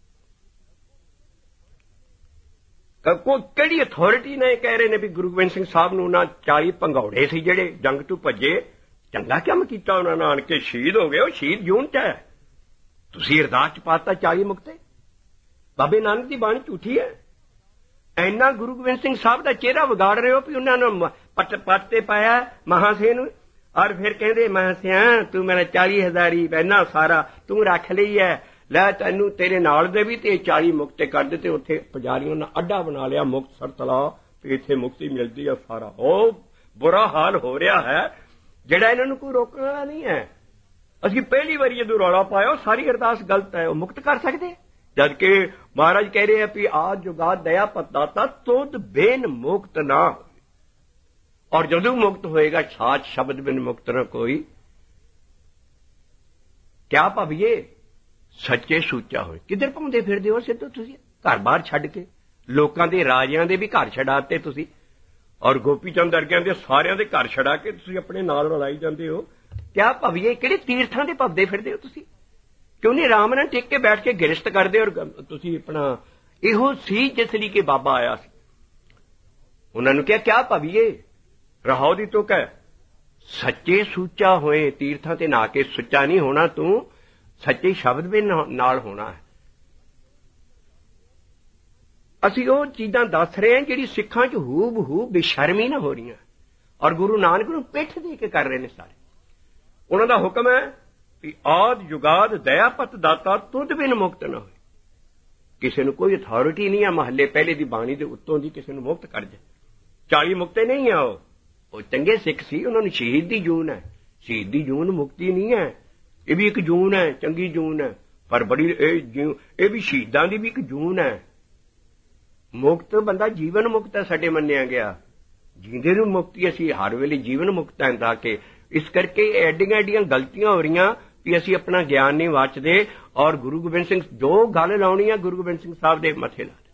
कोई किहड़ी अथॉरिटी ने कह रहे ने भी गुरु गोबिंद सिंह साहब नूं ना चाली भंगौड़े सी जिहड़े जंग तों भज्जे चंगा काम कीता उन्हां ने आण के शहीद हो गए। शहीद जून च है तुसीं अरदास च पाता चाली मुक्ते। बाबे नानक दी बाणी झूठी है। ਇੰਨਾ ਗੁਰੂ ਗੋਬਿੰਦ ਸਿੰਘ ਸਾਹਿਬ ਦਾ ਚਿਹਰਾ ਵਿਗਾੜ ਰਹੇ ਹੋ ਵੀ ਉਹਨਾਂ ਨੂੰ ਪੱਟ ਪੱਟ ਪਾਇਆ ਮਹਾਂਸੇ ਨੂੰ। ਔਰ ਫਿਰ ਕਹਿੰਦੇ ਮਹਾਂਸਿਆ ਤੂੰ ਮੇਰਾ ਚਾਲੀ ਹਜ਼ਾਰੀ ਪਹਿਨਾ ਸਾਰਾ ਤੂੰ ਰੱਖ ਲਈ ਹੈ, ਲੈ ਤੈਨੂੰ ਤੇਰੇ ਨਾਲ ਦੇ ਵੀ ਤੇ ਚਾਲੀ ਮੁਕਤੇ ਕਰ ਦਿੱਤੇ। ਉੱਥੇ ਪੁਜਾਰੀਆਂ ਨੇ ਅੱਡਾ ਬਣਾ ਲਿਆ ਮੁਕਤਸਰ ਤਲਾਅ ਵੀ ਇੱਥੇ ਮੁਕਤੀ ਮਿਲਦੀ ਆ। ਸਾਰਾ ਉਹ ਬੁਰਾ ਹਾਲ ਹੋ ਰਿਹਾ ਹੈ ਜਿਹੜਾ ਇਹਨਾਂ ਨੂੰ ਕੋਈ ਰੋਕਣ ਵਾਲਾ ਨਹੀਂ ਹੈ। ਅਸੀਂ ਪਹਿਲੀ ਵਾਰੀ ਜਦੋਂ ਰੌਲਾ ਪਾਇਆ ਸਾਰੀ ਅਰਦਾਸ ਗਲਤ ਹੈ, ਉਹ ਮੁਕਤ ਕਰ ਸਕਦੇ, ਜਦ ਕਿ ਮਹਾਰਾਜ ਕਹਿ ਰਹੇ ਆ ਵੀ ਆਦ ਜੁਗਾਦ ਦਇਆ ਪਤਦਾਤਾ ਤੁਧ ਬਿਨ ਮੁਕਤ ਨਾ ਹੋਏ। ਔਰ ਜਦੋਂ ਮੁਕਤ ਹੋਏਗਾ ਸਾਚ ਸ਼ਬਦ ਬਿਨ ਮੁਕਤ ਨਾ ਕੋਈ। ਕਿਆ ਭਾਵੀਏ ਸੱਚੇ ਸੂਚਾ ਹੋਏ। ਕਿੱਧਰ ਪਾਉਂਦੇ ਫਿਰਦੇ ਹੋ ਸਿੱਧੋ ਤੁਸੀਂ, ਘਰ ਬਾਹਰ ਛੱਡ ਕੇ। ਲੋਕਾਂ ਦੇ ਰਾਜਿਆਂ ਦੇ ਵੀ ਘਰ ਛਡਾਤੇ ਤੁਸੀਂ, ਔਰ ਗੋਪੀ ਚੰਦ ਅਰਗਿਆਂ ਦੇ ਸਾਰਿਆਂ ਦੇ ਘਰ ਛਡਾ ਕੇ ਤੁਸੀਂ ਆਪਣੇ ਨਾਲ ਰਲਾਈ ਜਾਂਦੇ ਹੋ। ਕਿਆ ਭਾਵੀਏ ਕਿਹੜੇ ਤੀਰਥਾਂ ਦੇ ਭੱਜਦੇ ਫਿਰਦੇ ਹੋ ਤੁਸੀਂ? ਕਿਉਂ ਨਹੀਂ ਆਰਾਮ ਨਾਲ ਟਿਕ ਕੇ ਬੈਠ ਕੇ ਗਿਰਸਤ ਕਰਦੇ? ਔਰ ਤੁਸੀਂ ਆਪਣਾ ਇਹੋ ਸੀ ਜਿਸ ਲਈ ਕਿ ਬਾਬਾ ਆਇਆ ਸੀ। ਉਹਨਾਂ ਨੂੰ ਕਿਹਾ ਕਿਆ ਭਾਵੀਏ ਰਹਾਉ ਦੀ ਤੁਕ ਹੈ, ਸੱਚੇ ਸੂਚਾ ਹੋਏ। ਤੀਰਥਾਂ ਤੇ ਨਾ ਕੇ ਸੁੱਚਾ ਨਹੀਂ ਹੋਣਾ ਤੂੰ, ਸੱਚੇ ਸ਼ਬਦ ਵੀ ਨਾਲ ਹੋਣਾ ਹੈ। ਅਸੀਂ ਉਹ ਚੀਜ਼ਾਂ ਦੱਸ ਰਹੇ ਹਾਂ ਜਿਹੜੀ ਸਿੱਖਾਂ 'ਚ ਹੂ ਬਹੂ ਬੇਸ਼ਰਮੀ ਨਾ ਹੋ ਰਹੀਆਂ, ਔਰ ਗੁਰੂ ਨਾਨਕ ਨੂੰ ਪਿੱਠ ਦੇ ਕੇ ਕਰ ਰਹੇ ਨੇ ਸਾਰੇ। ਉਹਨਾਂ ਦਾ ਹੁਕਮ ਹੈ ਕਿ ਆਦ ਜੁਗਾਦ ਦਇਆ ਪਤ ਦਾਤਾ ਤੁਧ ਬਿਨ ਮੁਕਤ ਨਾ ਹੋਏ। ਕਿਸੇ ਨੂੰ ਕੋਈ ਅਥਾਰਟੀ ਨਹੀਂ ਹੈ ਮਹੱਲੇ ਪਹਿਲੇ ਦੀ ਬਾਣੀ ਦੇ ਉੱਤੋਂ ਦੀ ਕਿਸੇ ਨੂੰ ਮੁਕਤ ਕਰ ਜਾਏ। ਚਾਲੀ ਮੁਕਤੇ ਨਹੀਂ ਆ, ਉਹ ਉਹ ਚੰਗੇ ਸਿੱਖ ਸੀ, ਉਹਨਾਂ ਨੂੰ ਸ਼ਹੀਦ ਦੀ ਜੂਨ ਹੈ। ਸ਼ਹੀਦ ਦੀ ਜੂਨ ਮੁਕਤੀ ਨਹੀਂ ਹੈ, ਇਹ ਵੀ ਇੱਕ ਜੂਨ ਹੈ, ਚੰਗੀ ਜੂਨ ਹੈ, ਪਰ ਬੜੀ ਇਹ ਇਹ ਵੀ ਸ਼ਹੀਦਾਂ ਦੀ ਵੀ ਇੱਕ ਜੂਨ ਹੈ। ਮੁਕਤ ਬੰਦਾ ਜੀਵਨ ਮੁਕਤ ਹੈ ਸਾਡੇ ਮੰਨਿਆ ਗਿਆ, ਜੀਂਦੇ ਨੂੰ ਮੁਕਤੀ। ਅਸੀਂ ਹਰ ਵੇਲੇ ਜੀਵਨ ਮੁਕਤ ਹੈ ਤਾਂ ਕਿ ਇਸ ਕਰਕੇ ਐਡੀਆਂ ਐਡੀਆਂ ਗਲਤੀਆਂ ਹੋ ਰਹੀਆਂ ਵੀ ਅਸੀਂ ਆਪਣਾ ਗਿਆਨ ਨਹੀਂ ਵਾਚਦੇ। ਔਰ ਗੁਰੂ ਗੋਬਿੰਦ ਸਿੰਘ ਜੋ ਗੱਲ ਲਾਉਣੀ ਹੈ ਗੁਰੂ ਗੋਬਿੰਦ ਸਿੰਘ ਸਾਹਿਬ ਦੇ ਮੱਥੇ ਲਾ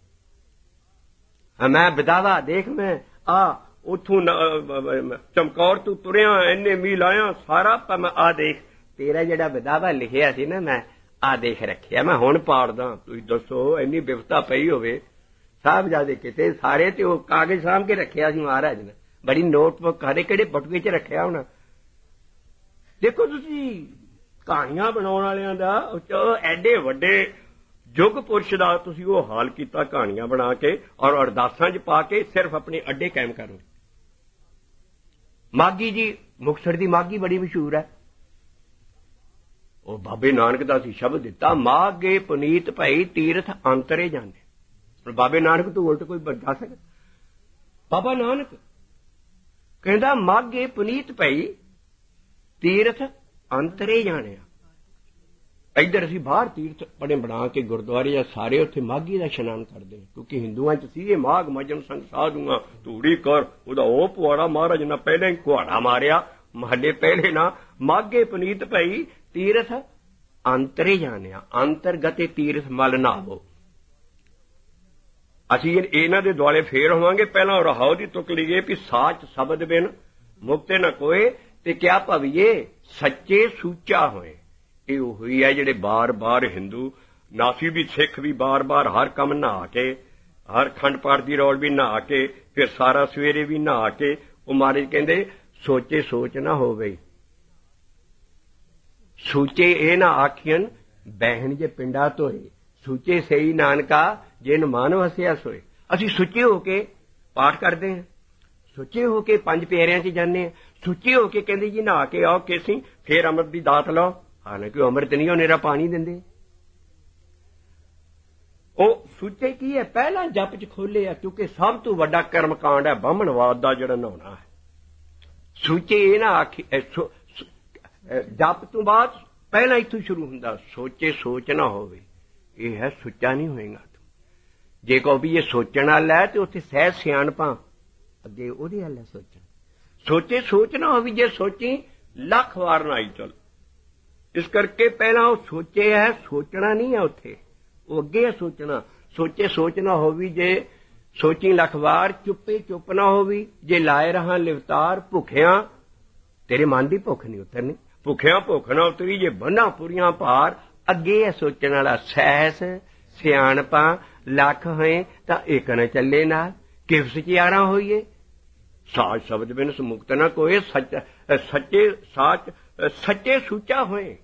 ਦੇ। ਮੈਂ ਬਦਾਵਾ ਦੇਖ, ਮੈਂ ਆ ਉੱਥੋਂ ਚਮਕੌਰ ਤੋਂ ਤੁਰਿਆ ਇੰਨੇ ਮੀਲ ਆਇਆ ਸਾਰਾ, ਪਰ ਮੈਂ ਆ ਦੇਖ ਤੇਰਾ ਜਿਹੜਾ ਬਦਾਵਾ ਲਿਖਿਆ ਸੀ ਨਾ, ਮੈਂ ਆ ਦੇਖ ਰੱਖਿਆ, ਮੈਂ ਹੁਣ ਪਾੜਦਾ। ਤੁਸੀਂ ਦੱਸੋ ਇੰਨੀ ਬਿਪਤਾ ਪਈ ਹੋਵੇ ਸਾਹਿਬਜ਼ਾਦੇ ਕਿਤੇ ਸਾਰੇ, ਤੇ ਉਹ ਕਾਗਜ਼ ਸਾਂਭ ਕੇ ਰੱਖਿਆ ਸੀ ਮਹਾਰਾਜ ਨੇ, ਬੜੀ ਨੋਟਬੁੱਕ ਹਰੇ ਕਿਹੜੇ ਬਟੂਏ 'ਚ ਰੱਖਿਆ ਹੋਣਾ। ਦੇਖੋ ਤੁਸੀਂ ਕਹਾਣੀਆਂ ਬਣਾਉਣ ਵਾਲਿਆਂ ਦਾ ਐਡੇ ਵੱਡੇ ਯੁੱਗ ਪੁਰਸ਼ ਦਾ ਤੁਸੀਂ ਉਹ ਹਾਲ ਕੀਤਾ ਕਹਾਣੀਆਂ ਬਣਾ ਕੇ ਔਰ ਅਰਦਾਸਾਂ 'ਚ ਪਾ ਕੇ ਸਿਰਫ ਆਪਣੇ ਅੱਡੇ ਕਾਇਮ ਕਰੋ। ਮਾਗੀ ਜੀ ਮੁਕਤਸਰ ਦੀ ਮਾਗੀ ਬੜੀ ਮਸ਼ਹੂਰ ਹੈ। ਉਹ ਬਾਬੇ ਨਾਨਕ ਦਾ ਸੀ ਸ਼ਬਦ ਦਿੱਤਾ, ਮਾਗੇ ਪੁਨੀਤ ਭਾਈ ਤੀਰਥ ਅੰਤਰੇ ਜਾਂਦੇ। ਬਾਬੇ ਨਾਨਕ ਤੋਂ ਉਲਟ ਕੋਈ ਜਾ ਸਕਦਾ? ਬਾਬਾ ਨਾਨਕ ਕਹਿੰਦਾ ਮਾਗੇ ਪੁਨੀਤ ਭਾਈ ਤੀਰਥ ਅੰਤਰੇ ਜਾਣਿਆ। ਇੱਧਰ ਅਸੀਂ ਬਾਹਰ ਤੀਰਥ ਬੜੇ ਬਣਾ ਕੇ ਗੁਰਦੁਆਰੇ ਜਾਂ ਸਾਰੇ ਉੱਥੇ ਮਾਘੀ ਦਾ ਇਸ਼ਨਾਨ ਕਰਦੇ ਹਾਂ, ਕਿਉਂਕਿ ਹਿੰਦੂਆਂ 'ਚ ਸੀ ਇਹ ਮਾਘ ਮਜਨ ਸੰਗ ਸਾਧੂਆਂ ਧੂੜੀ ਕਰ। ਉਹਦਾ ਉਹ ਪੁਆੜਾ ਮਹਾਰਾਜ ਨੇ ਪਹਿਲਾਂ ਹੀ ਕੁਹਾੜਾ ਮਾਰਿਆ ਮਹੱਲੇ ਪਹਿਲੇ ਨਾ, ਮਾਘੇ ਪੁਨੀਤ ਭਾਈ ਤੀਰਥ ਅੰਤਰੇ ਜਾਣਿਆ। ਅੰਤਰਗਤੇ ਤੀਰਥ ਮਲ ਨਾਵੋ। ਅਸੀਂ ਇਹਨਾਂ ਦੇ ਦੁਆਲੇ ਫੇਰ ਹੋਵਾਂਗੇ। ਪਹਿਲਾਂ ਰਹਾਉ ਦੀ ਤੁਕ ਲਈਏ ਵੀ ਸਾਚ ਸ਼ਬਦ ਬਿਨ ਮੁਕਤੇ ਨਾ ਕੋਏ, ਤੇ ਕਿਆ ਭਵੀਏ ਸੱਚੇ ਸੂਚਾ ਹੋਏ। ਇਹ ਉਹੀ ਹੈ ਜਿਹੜੇ ਬਾਰ-ਬਾਰ ਹਿੰਦੂ ਨਾਸੀ ਵੀ ਸਿੱਖ ਵੀ ਬਾਰ-ਬਾਰ ਹਰ ਕੰਮ ਨਹਾ ਕੇ, ਹਰ ਖੰਡ ਪਾਠ ਦੀ ਰੌਲ ਵੀ ਨਹਾ ਕੇ, ਫਿਰ ਸਾਰਾ ਸਵੇਰੇ ਵੀ ਨਹਾ ਕੇ, ਉਹ ਮਹਾਰਾਜ ਕਹਿੰਦੇ ਸੋਚੇ ਸੋਚ ਨਾ ਹੋਵੇ। ਸੂਚੇ ਇਹ ਨਾ ਆਖੀਨ ਬਹਿਣ ਜੇ ਪਿੰਡਾ ਧੋਏ, ਸੂਚੇ ਸਹੀ ਨਾਨਕਾ ਜਿਨ ਮਨ ਵਸਿਆ ਸੋਏ। ਅਸੀਂ ਸੁੱਚੇ ਹੋ ਕੇ ਪਾਠ ਕਰਦੇ ਹਾਂ, ਸੁੱਚੇ ਹੋ ਕੇ ਪੰਜ ਪਿਆਰਿਆਂ 'ਚ ਜਾਂਦੇ ਹਾਂ, ਸੁੱਚੇ ਹੋ ਕੇ ਕਹਿੰਦੇ ਜੀ ਨਹਾ ਕੇ ਆਓ ਕਿ ਅਸੀਂ ਫੇਰ ਅੰਮ੍ਰਿਤ ਦੀ ਦਾਤ ਲਓ। ਹਾਲਾਂਕਿ ਉਹ ਅੰਮ੍ਰਿਤ ਨਹੀਂ, ਉਹ ਨਿਰਾ ਪਾਣੀ ਦਿੰਦੇ। ਉਹ ਸੁੱਚੇ ਕੀ ਹੈ? ਪਹਿਲਾਂ ਜਪ 'ਚ ਖੋਲੇ ਆ, ਕਿਉਂਕਿ ਸਭ ਤੋਂ ਵੱਡਾ ਕਰਮਕਾਂਡ ਹੈ ਬਾਹਮਣਵਾਦ ਦਾ ਜਿਹੜਾ ਨਹਾਉਣਾ ਹੈ। ਸੁੱਚੇ ਇਹ ਨਾ ਆਖੀ ਜਪ ਤੋਂ ਬਾਅਦ ਪਹਿਲਾਂ ਇੱਥੋਂ ਸ਼ੁਰੂ ਹੁੰਦਾ, ਸੋਚੇ ਸੋਚ ਨਾ ਹੋਵੇ। ਇਹ ਹੈ ਸੁੱਚਾ ਨਹੀਂ ਹੋਏਗਾ ਤੂੰ। ਜੇ ਕਹੋ ਵੀ ਇਹ ਸੋਚਣ ਵਾਲਾ ਹੈ ਤੇ ਉੱਥੇ ਸਹਿਜ ਸਿਆਣਪਾਂ ਅੱਗੇ ਉਹਦੇ ਵੱਲ ਹੈ ਸੋਚਣ। ਸੋਚੇ ਸੋਚ ਨਾ ਹੋਵੇ, ਜੇ ਸੋਚੀ ਲੱਖ ਵਾਰ ਨਾ ਆਈ ਚੱਲ। ਇਸ ਕਰਕੇ ਪਹਿਲਾਂ ਉਹ ਸੋਚੇ ਹੈ, ਸੋਚਣਾ ਨਹੀਂ ਹੈ ਉੱਥੇ, ਉਹ ਅੱਗੇ ਹੈ ਸੋਚਣਾ। ਸੋਚੇ ਸੋਚ ਨਾ ਹੋਵੇ, ਜੇ ਸੋਚੀ ਲੱਖ ਵਾਰ। ਚੁੱਪੇ ਚੁੱਪ ਨਾ ਹੋਵੇ, ਜੇ ਲਾਏ ਰਹਾ ਲਿਵਤਾਰ। ਭੁੱਖਿਆਂ ਤੇਰੇ ਮਨ ਦੀ ਭੁੱਖ ਨਹੀਂ ਉਤਰਨੀ, ਭੁੱਖਿਆਂ ਭੁੱਖ ਨਾ ਉਤਰੀ, ਜੇ ਬੰਨਾ ਪੂਰੀਆਂ ਭਾਰ। ਅੱਗੇ ਹੈ ਸੋਚਣ ਵਾਲਾ ਸਹਿਸ ਸਿਆਣਪਾਂ ਲੱਖ ਹੋਏ ਤਾਂ ਇੱਕ ਨਾ ਚੱਲੇ ਨਾਲ। ਕਿਵ ਸਚਿਆਰਾਂ ਹੋਈਏ ਸਾਚ ਸ਼ਬਦ ਬਿਨ ਮੁਕਤ ਨਾ ਕੋਏ। ਸੱਚ ਸੱਚੇ ਸਾਚ ਸੱਚੇ ਸੁੱਚਾ ਹੋਏ।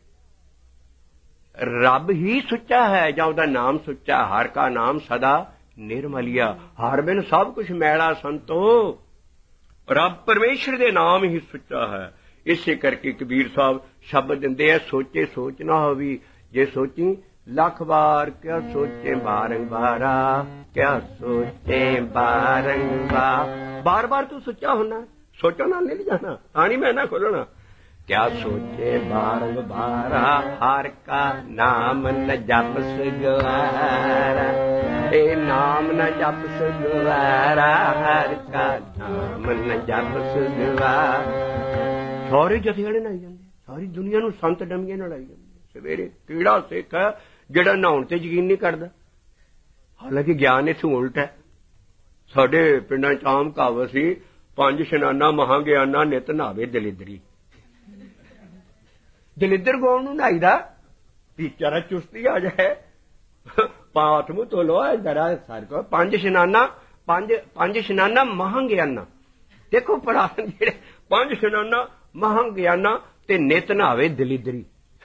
ਰੱਬ ਹੀ ਸੁੱਚਾ ਹੈ ਜਾਂ ਉਹਦਾ ਨਾਮ ਸੁੱਚਾ। ਹਰ ਕਾ ਨਾਮ ਸਦਾ ਨਿਰਮਲਿਆ। ਹਰ ਬਿਨ ਸਭ ਕੁਛ ਮੈਲਾ ਸੰਤੋ। ਰੱਬ ਪਰਮੇਸ਼ਰ ਦੇ ਨਾਮ ਹੀ ਸੁੱਚਾ ਹੈ। ਇਸੇ ਕਰਕੇ ਕਬੀਰ ਸਾਹਿਬ ਸ਼ਬਦ ਦਿੰਦੇ ਆ, ਸੋਚੇ ਸੋਚ ਨਾ ਹੋਵੀ, ਜੇ ਸੋਚੀ ਲੱਖ ਵਾਰ ਕਿਆ ਸੋਚੇ ਬਾਰੰਬਾਰਾ, ਕਿਆ ਸੋਚੇ ਬਾਰੰਬਾਰ। ਬਾਰ ਬਾਰ ਤੂੰ ਸੋਚਾ ਹੁੰਨਾ, ਸੋਚੋ ਨਾਲ ਨਹੀਂ ਜਾਣਾ, ਆਣੀ ਮੈਂ ਨਾ ਖੋਲਣਾ। ਕਿਆ ਸੋਚੇ ਬਾਰੰਬਾਰਾ, ਹਰ ਕਾ ਨਾਮ ਨ ਜਪ ਸਗਵਾਰਾ, ਇਹ ਨਾਮ ਨ ਜਪ ਸਗਵਾਰਾ, ਹਰ ਕਾ ਨਾਮ ਨ ਜਪ ਸਗਵਾਰਾ। ਸਾਰੇ ਜਥੇ ਵਾਲੇ ਨਾਈ ਜਾਂਦੇ, ਸਾਰੀ ਦੁਨੀਆ ਨੂੰ ਸੰਤ ਡਮੀਆਂ ਨਾਲ ਆਈ ਜਾਂਦੇ। ਸਵੇਰੇ ਕਿਹੜਾ ਸਿੱਖ ਹੈ ਜਿਹੜਾ ਨਹਾਉਣ ਤੇ ਯਕੀਨ ਨਹੀਂ ਕਰਦਾ? ਹਾਲਾਂਕਿ ਗਿਆਨ ਇੱਥੋਂ ਉਲਟ ਹੈ। ਸਾਡੇ ਪਿੰਡਾਂ ਚ ਆਮ ਕਹਾਵਤ ਸੀ, ਪੰਜ ਇਸ਼ਨਾਨਾ ਮਹਾਂ ਗਿਆਨਾ ਨਿਤ ਨਹਾਵੇ ਦਲਿਦਰੀ। ਦਲਿੱਦਰ ਗਾਉਣ ਨੂੰ ਨਹਾਈਦਾ, ਵਿਚਾਰਾ ਚੁਸਤੀ ਆ ਜਾਏ, ਪਾਠ ਮੂੰਹ ਧੋ ਲੋ ਜਰਾ ਸਾਰ ਕੋ। ਪੰਜ ਇਸ਼ਨਾਨਾ, ਪੰਜ ਪੰਜ ਇਸ਼ਨਾਨਾ ਮਹਾਂ ਗਿਆਨਾ। ਦੇਖੋ ਪੜਾਣ ਜਿਹੜੇ ਪੰਜ ਇਸ਼ਨਾਨਾ ਮਹਾਂ ਗਿਆਨਾ ਤੇ ਨਿਤ ਨਹਾਵੇ ਦਲਿਦਰੀ।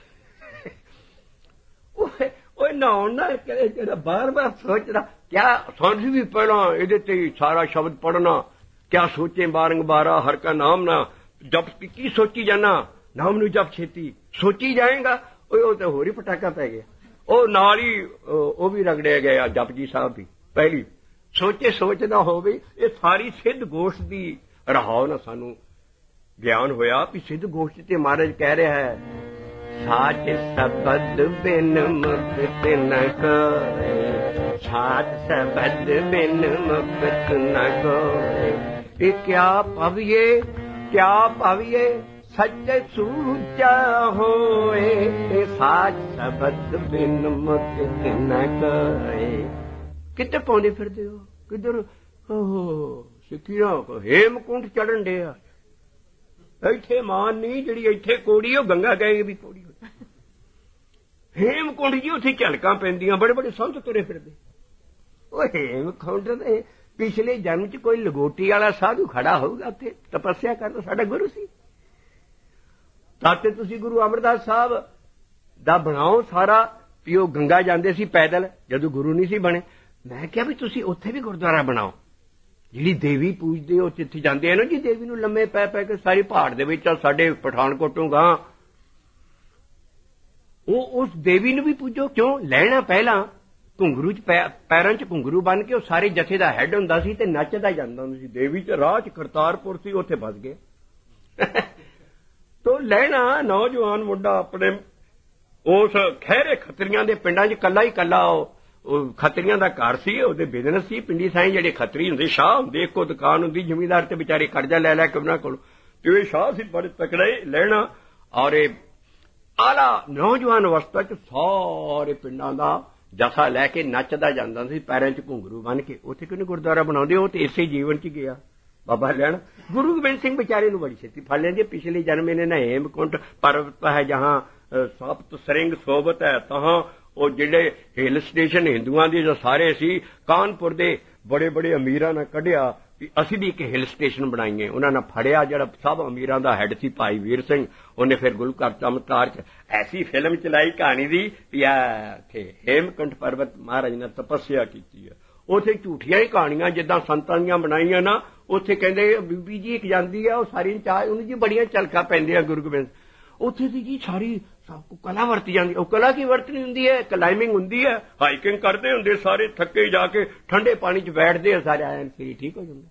ਉਹ ਨਹਾਉਣ ਨਾ ਜਿਹੜਾ ਬਾਰ ਬਾਰ ਸੋਚਦਾ, ਕਿਆ ਸਾਨੂੰ ਵੀ ਪਹਿਲਾਂ ਇਹਦੇ ਤੇ ਸਾਰਾ ਸ਼ਬਦ ਪੜ੍ਹਨਾ, ਕਿਆ ਸੋਚੇ ਬਾਰੰਬਾਰਾ, ਹਰ ਕਾ ਨਾਮ ਨਾ ਜਪ। ਕੀ ਸੋਚੀ ਜਾਣਾ, ਨਾਮ ਨੂੰ ਜਪ ਛੇਤੀ ਸੋਚੀ ਜਾਏਗਾ। ਉਹ ਤਾਂ ਹੋਰ ਹੀ ਪਟਾਕਾ ਪੈ ਗਿਆ। ਉਹ ਨਾਲ ਹੀ ਉਹ ਵੀ ਰਗੜਿਆ ਗਿਆ ਜਪਜੀ ਸਾਹਿਬ ਵੀ। ਪਹਿਲੀ ਸੋਚੇ ਸੋਚਦਾ ਹੋਵੇ। ਇਹ ਸਾਰੀ ਸਿੱਧ ਗੋਸ਼ਟ ਦੀ ਰਹਾਓ ਨਾ ਸਾਨੂੰ ਗਿਆਨ ਹੋਇਆ ਵੀ ਸਿੱਧ ਗੋਸ਼ਟ ਤੇ ਮਹਾਰਾਜ ਕਹਿ ਰਿਹਾ ਹੈ, ਸਾਚ ਸ਼ਬਦ ਬਿਨ ਮੁਕਤ ਨ ਕੋਇ, ਸਾਚ ਸ਼ਬਦ ਬਿਨ ਮੁਕਤ ਨ ਕੋਇ। ਇਹ ਕਿਆ ਭਾਵੀਏ, ਕਿਆ ਭਾਵੀਏ, ਸੱਚੇ ਸੂਚਾ ਹੋਏ, ਇਹ ਸਾਚ ਸ਼ਬਦ ਬਿਨ ਮੁਕਤ ਨ ਕੋਇ। ਕਿੱਥੇ ਪਾਉਂਦੇ ਫਿਰਦੇ ਹੋ? ਕਿੱਧਰ? ਓਹ ਸਿੱਖੀਆਂ ਹੇਮਕੁੰਟ ਚੜਨ ਡਿਆ। ਇੱਥੇ ਮਾਨ ਨਹੀਂ, ਜਿਹੜੀ ਇੱਥੇ ਕੋੜੀ ਉਹ ਗੰਗਾ ਗਏ ਵੀ ਕੋੜੀ। ਹੇਮਕੁੰਟ ਜੀ ਉੱਥੇ ਝਲਕਾਂ ਪੈਂਦੀਆਂ, ਬੜੇ ਬੜੇ ਸੰਤ ਤੁਰੇ ਫਿਰਦੇ। ਉਹ ਹੇਮਕੁੰਟ ਦੇ ਪਿਛਲੇ ਜਨਮ ਚ ਕੋਈ ਲਗੋਟੀ ਵਾਲਾ ਸਾਧੂ ਖੜਾ ਹੋਊਗਾ ਉੱਥੇ ਤਪੱਸਿਆ ਕਰਦਾ, ਸਾਡਾ ਗੁਰੂ ਸੀ। ਤਾਂ ਤੁਸੀਂ ਗੁਰੂ ਅਮਰਦਾਸ ਸਾਹਿਬ ਦਾ ਬਣਾਓ ਸਾਰਾ ਵੀ ਉਹ ਗੰਗਾ ਜਾਂਦੇ ਸੀ ਪੈਦਲ ਜਦੋਂ ਗੁਰੂ ਨਹੀਂ ਸੀ ਬਣੇ। ਮੈਂ ਕਿਹਾ ਵੀ ਤੁਸੀਂ ਉੱਥੇ ਵੀ ਗੁਰਦੁਆਰਾ ਬਣਾਓ। ਜਿਹੜੀ ਦੇਵੀ ਪੂਜਦੇ ਹੋ ਜਿੱਥੇ ਜਾਂਦੇ ਆ ਨਾ ਜੀ, ਦੇਵੀ ਨੂੰ ਲੰਮੇ ਪੈ ਪੈ ਕੇ ਸਾਰੀ ਪਹਾੜ ਦੇ ਵਿੱਚ ਸਾਡੇ ਪਠਾਨਕੋਟੋਂ ਗਾਂ, ਉਹ ਉਸ ਦੇਵੀ ਨੂੰ ਵੀ ਪੂਜੋ। ਕਿਉਂ? ਲੈਣਾ ਪਹਿਲਾਂ ਘੁੰਗਰੂ ਚ ਪੈਰਾਂ ਚ ਘੁੰਗਰੂ ਬੰਨ ਕੇ ਉਹ ਸਾਰੇ ਜਥੇ ਦਾ ਹੈੱਡ ਹੁੰਦਾ ਸੀ ਤੇ ਨੱਚਦਾ ਜਾਂਦਾ ਹੁੰਦਾ ਸੀ। ਦੇਵੀ ਚ ਰਾਹ ਚ ਕਰਤਾਰਪੁਰ ਸੀ, ਉੱਥੇ ਫਸ ਗਏ। ਤੋ ਲੈਣਾ ਨੌਜਵਾਨ ਮੁੰਡਾ ਆਪਣੇ ਉਸ ਖਹਿਰੇ ਖੱਤਰੀਆਂ ਦੇ ਪਿੰਡਾਂ ਚ ਕੱਲਾ ਹੀ ਕੱਲਾ, ਉਹ ਖੱਤਰੀਆਂ ਦਾ ਘਰ ਸੀ, ਉਹਦੇ ਬਿਜ਼ਨਸ ਸੀ। ਪਿੰਡੀ ਸਾਈਂ ਜਿਹੜੇ ਖੱਤਰੀ ਹੁੰਦੇ, ਸ਼ਾਹ ਹੁੰਦੇ, ਇੱਕੋ ਦੁਕਾਨ ਹੁੰਦੀ, ਜ਼ਿਮੀਂਦਾਰ ਤੇ ਵਿਚਾਰੇ ਕਰਜ਼ਾ ਲੈ ਲੈ ਕੇ ਉਹਨਾਂ ਕੋਲ। ਤੇ ਇਹ ਸ਼ਾਹ ਸੀ ਬੜੇ ਤਕੜੇ। ਲੈਣਾ ਔਰ ਇਹ ਆਲਾ ਨੌਜਵਾਨ ਅਵਸਥਾ ਚ ਸਾਰੇ ਪਿੰਡਾਂ ਦਾ ਜਥਾ ਲੈ ਕੇ ਨੱਚਦਾ ਜਾਂਦਾ ਸੀ, ਪੈਰਾਂ ਚ ਘੁੰਗਰੂ ਬੰਨ ਕੇ। ਉੱਥੇ ਕਿਉਂ ਗੁਰਦੁਆਰਾ ਬਣਾਉਂਦੇ? ਉਹ ਤੇ ਇਸੇ ਜੀਵਨ ਚ ਗਿਆ ਬਾਬਾ ਲੈਣ। ਗੁਰੂ ਗੋਬਿੰਦ ਸਿੰਘ ਵਿਚਾਰੇ ਨੂੰ ਬੜੀ ਛੇਤੀ ਫੜ ਲੈਂਦੇ। ਪਿਛਲੇ ਜਨਮ ਇਹਨੇ ਨਾ ਹੇਮਕੁੰਟ ਪਰਬਤ ਹੈ ਜਹਾਂ ਸਪਤ ਸਰਿੰਗ ਸੋਬਤ ਹੈ, ਤਹਾਂ ਉਹ ਜਿਹੜੇ ਹਿਲ ਸਟੇਸ਼ਨ ਹਿੰਦੂਆਂ ਦੇ ਜੋ ਸਾਰੇ ਸੀ, ਕਾਨਪੁਰ ਦੇ ਬੜੇ ਬੜੇ ਅਮੀਰਾਂ ਨੇ ਕੱਢਿਆ ਵੀ ਅਸੀਂ ਵੀ ਇੱਕ ਹਿਲ ਸਟੇਸ਼ਨ ਬਣਾਈਏ। ਉਹਨਾਂ ਨੇ ਫੜਿਆ ਜਿਹੜਾ ਸਭ ਅਮੀਰਾਂ ਦਾ ਹੈੱਡ ਸੀ ਭਾਈ ਵੀਰ ਸਿੰਘ। ਉਹਨੇ ਫਿਰ ਗੁਰੂ ਘਰ ਚਮਤਕਾਰ ਚ ਐਸੀ ਫਿਲਮ ਚਲਾਈ ਕਹਾਣੀ ਦੀ ਵੀ ਆ ਇੱਥੇ ਹੇਮਕੁੰਟ ਪਰਬਤ ਮਹਾਰਾਜ ਨੇ ਤਪੱਸਿਆ ਕੀਤੀ ਹੈ। ਉੱਥੇ ਝੂਠੀਆਂ ਹੀ ਕਹਾਣੀਆਂ ਜਿੱਦਾਂ ਸੰਤਾਂ ਦੀਆਂ ਬਣਾਈਆਂ ਨਾ। ਉੱਥੇ ਕਹਿੰਦੇ ਬੀਬੀ ਜੀ ਇੱਕ ਜਾਂਦੀ ਹੈ, ਉਹ ਸਾਰੀ ਚਾਹ ਉਹਨੂੰ ਜੀ ਬੜੀਆਂ ਝਲਕਾਂ ਪੈਂਦੀਆਂ ਗੁਰੂ ਗੋਬਿੰਦ। ਉੱਥੇ ਦੀ ਜੀ ਸਾਰੀ ਸਭ ਕੋ ਕਲਾ ਵਰਤੀ ਜਾਂਦੀ। ਉਹ ਕਲਾ ਕੀ ਵਰਤਣੀ ਹੁੰਦੀ ਹੈ? ਕਲਾਈਮਿੰਗ ਹੁੰਦੀ ਹੈ, ਹਾਈਕਿੰਗ ਕਰਦੇ ਹੁੰਦੇ ਸਾਰੇ, ਥੱਕੇ ਜਾ ਕੇ ਠੰਡੇ ਪਾਣੀ ਚ ਬੈਠਦੇ ਆ ਸਾਰੇ, ਆਇਨ ਸਰੀ ਠੀਕ ਹੋ ਜਾਂਦਾ।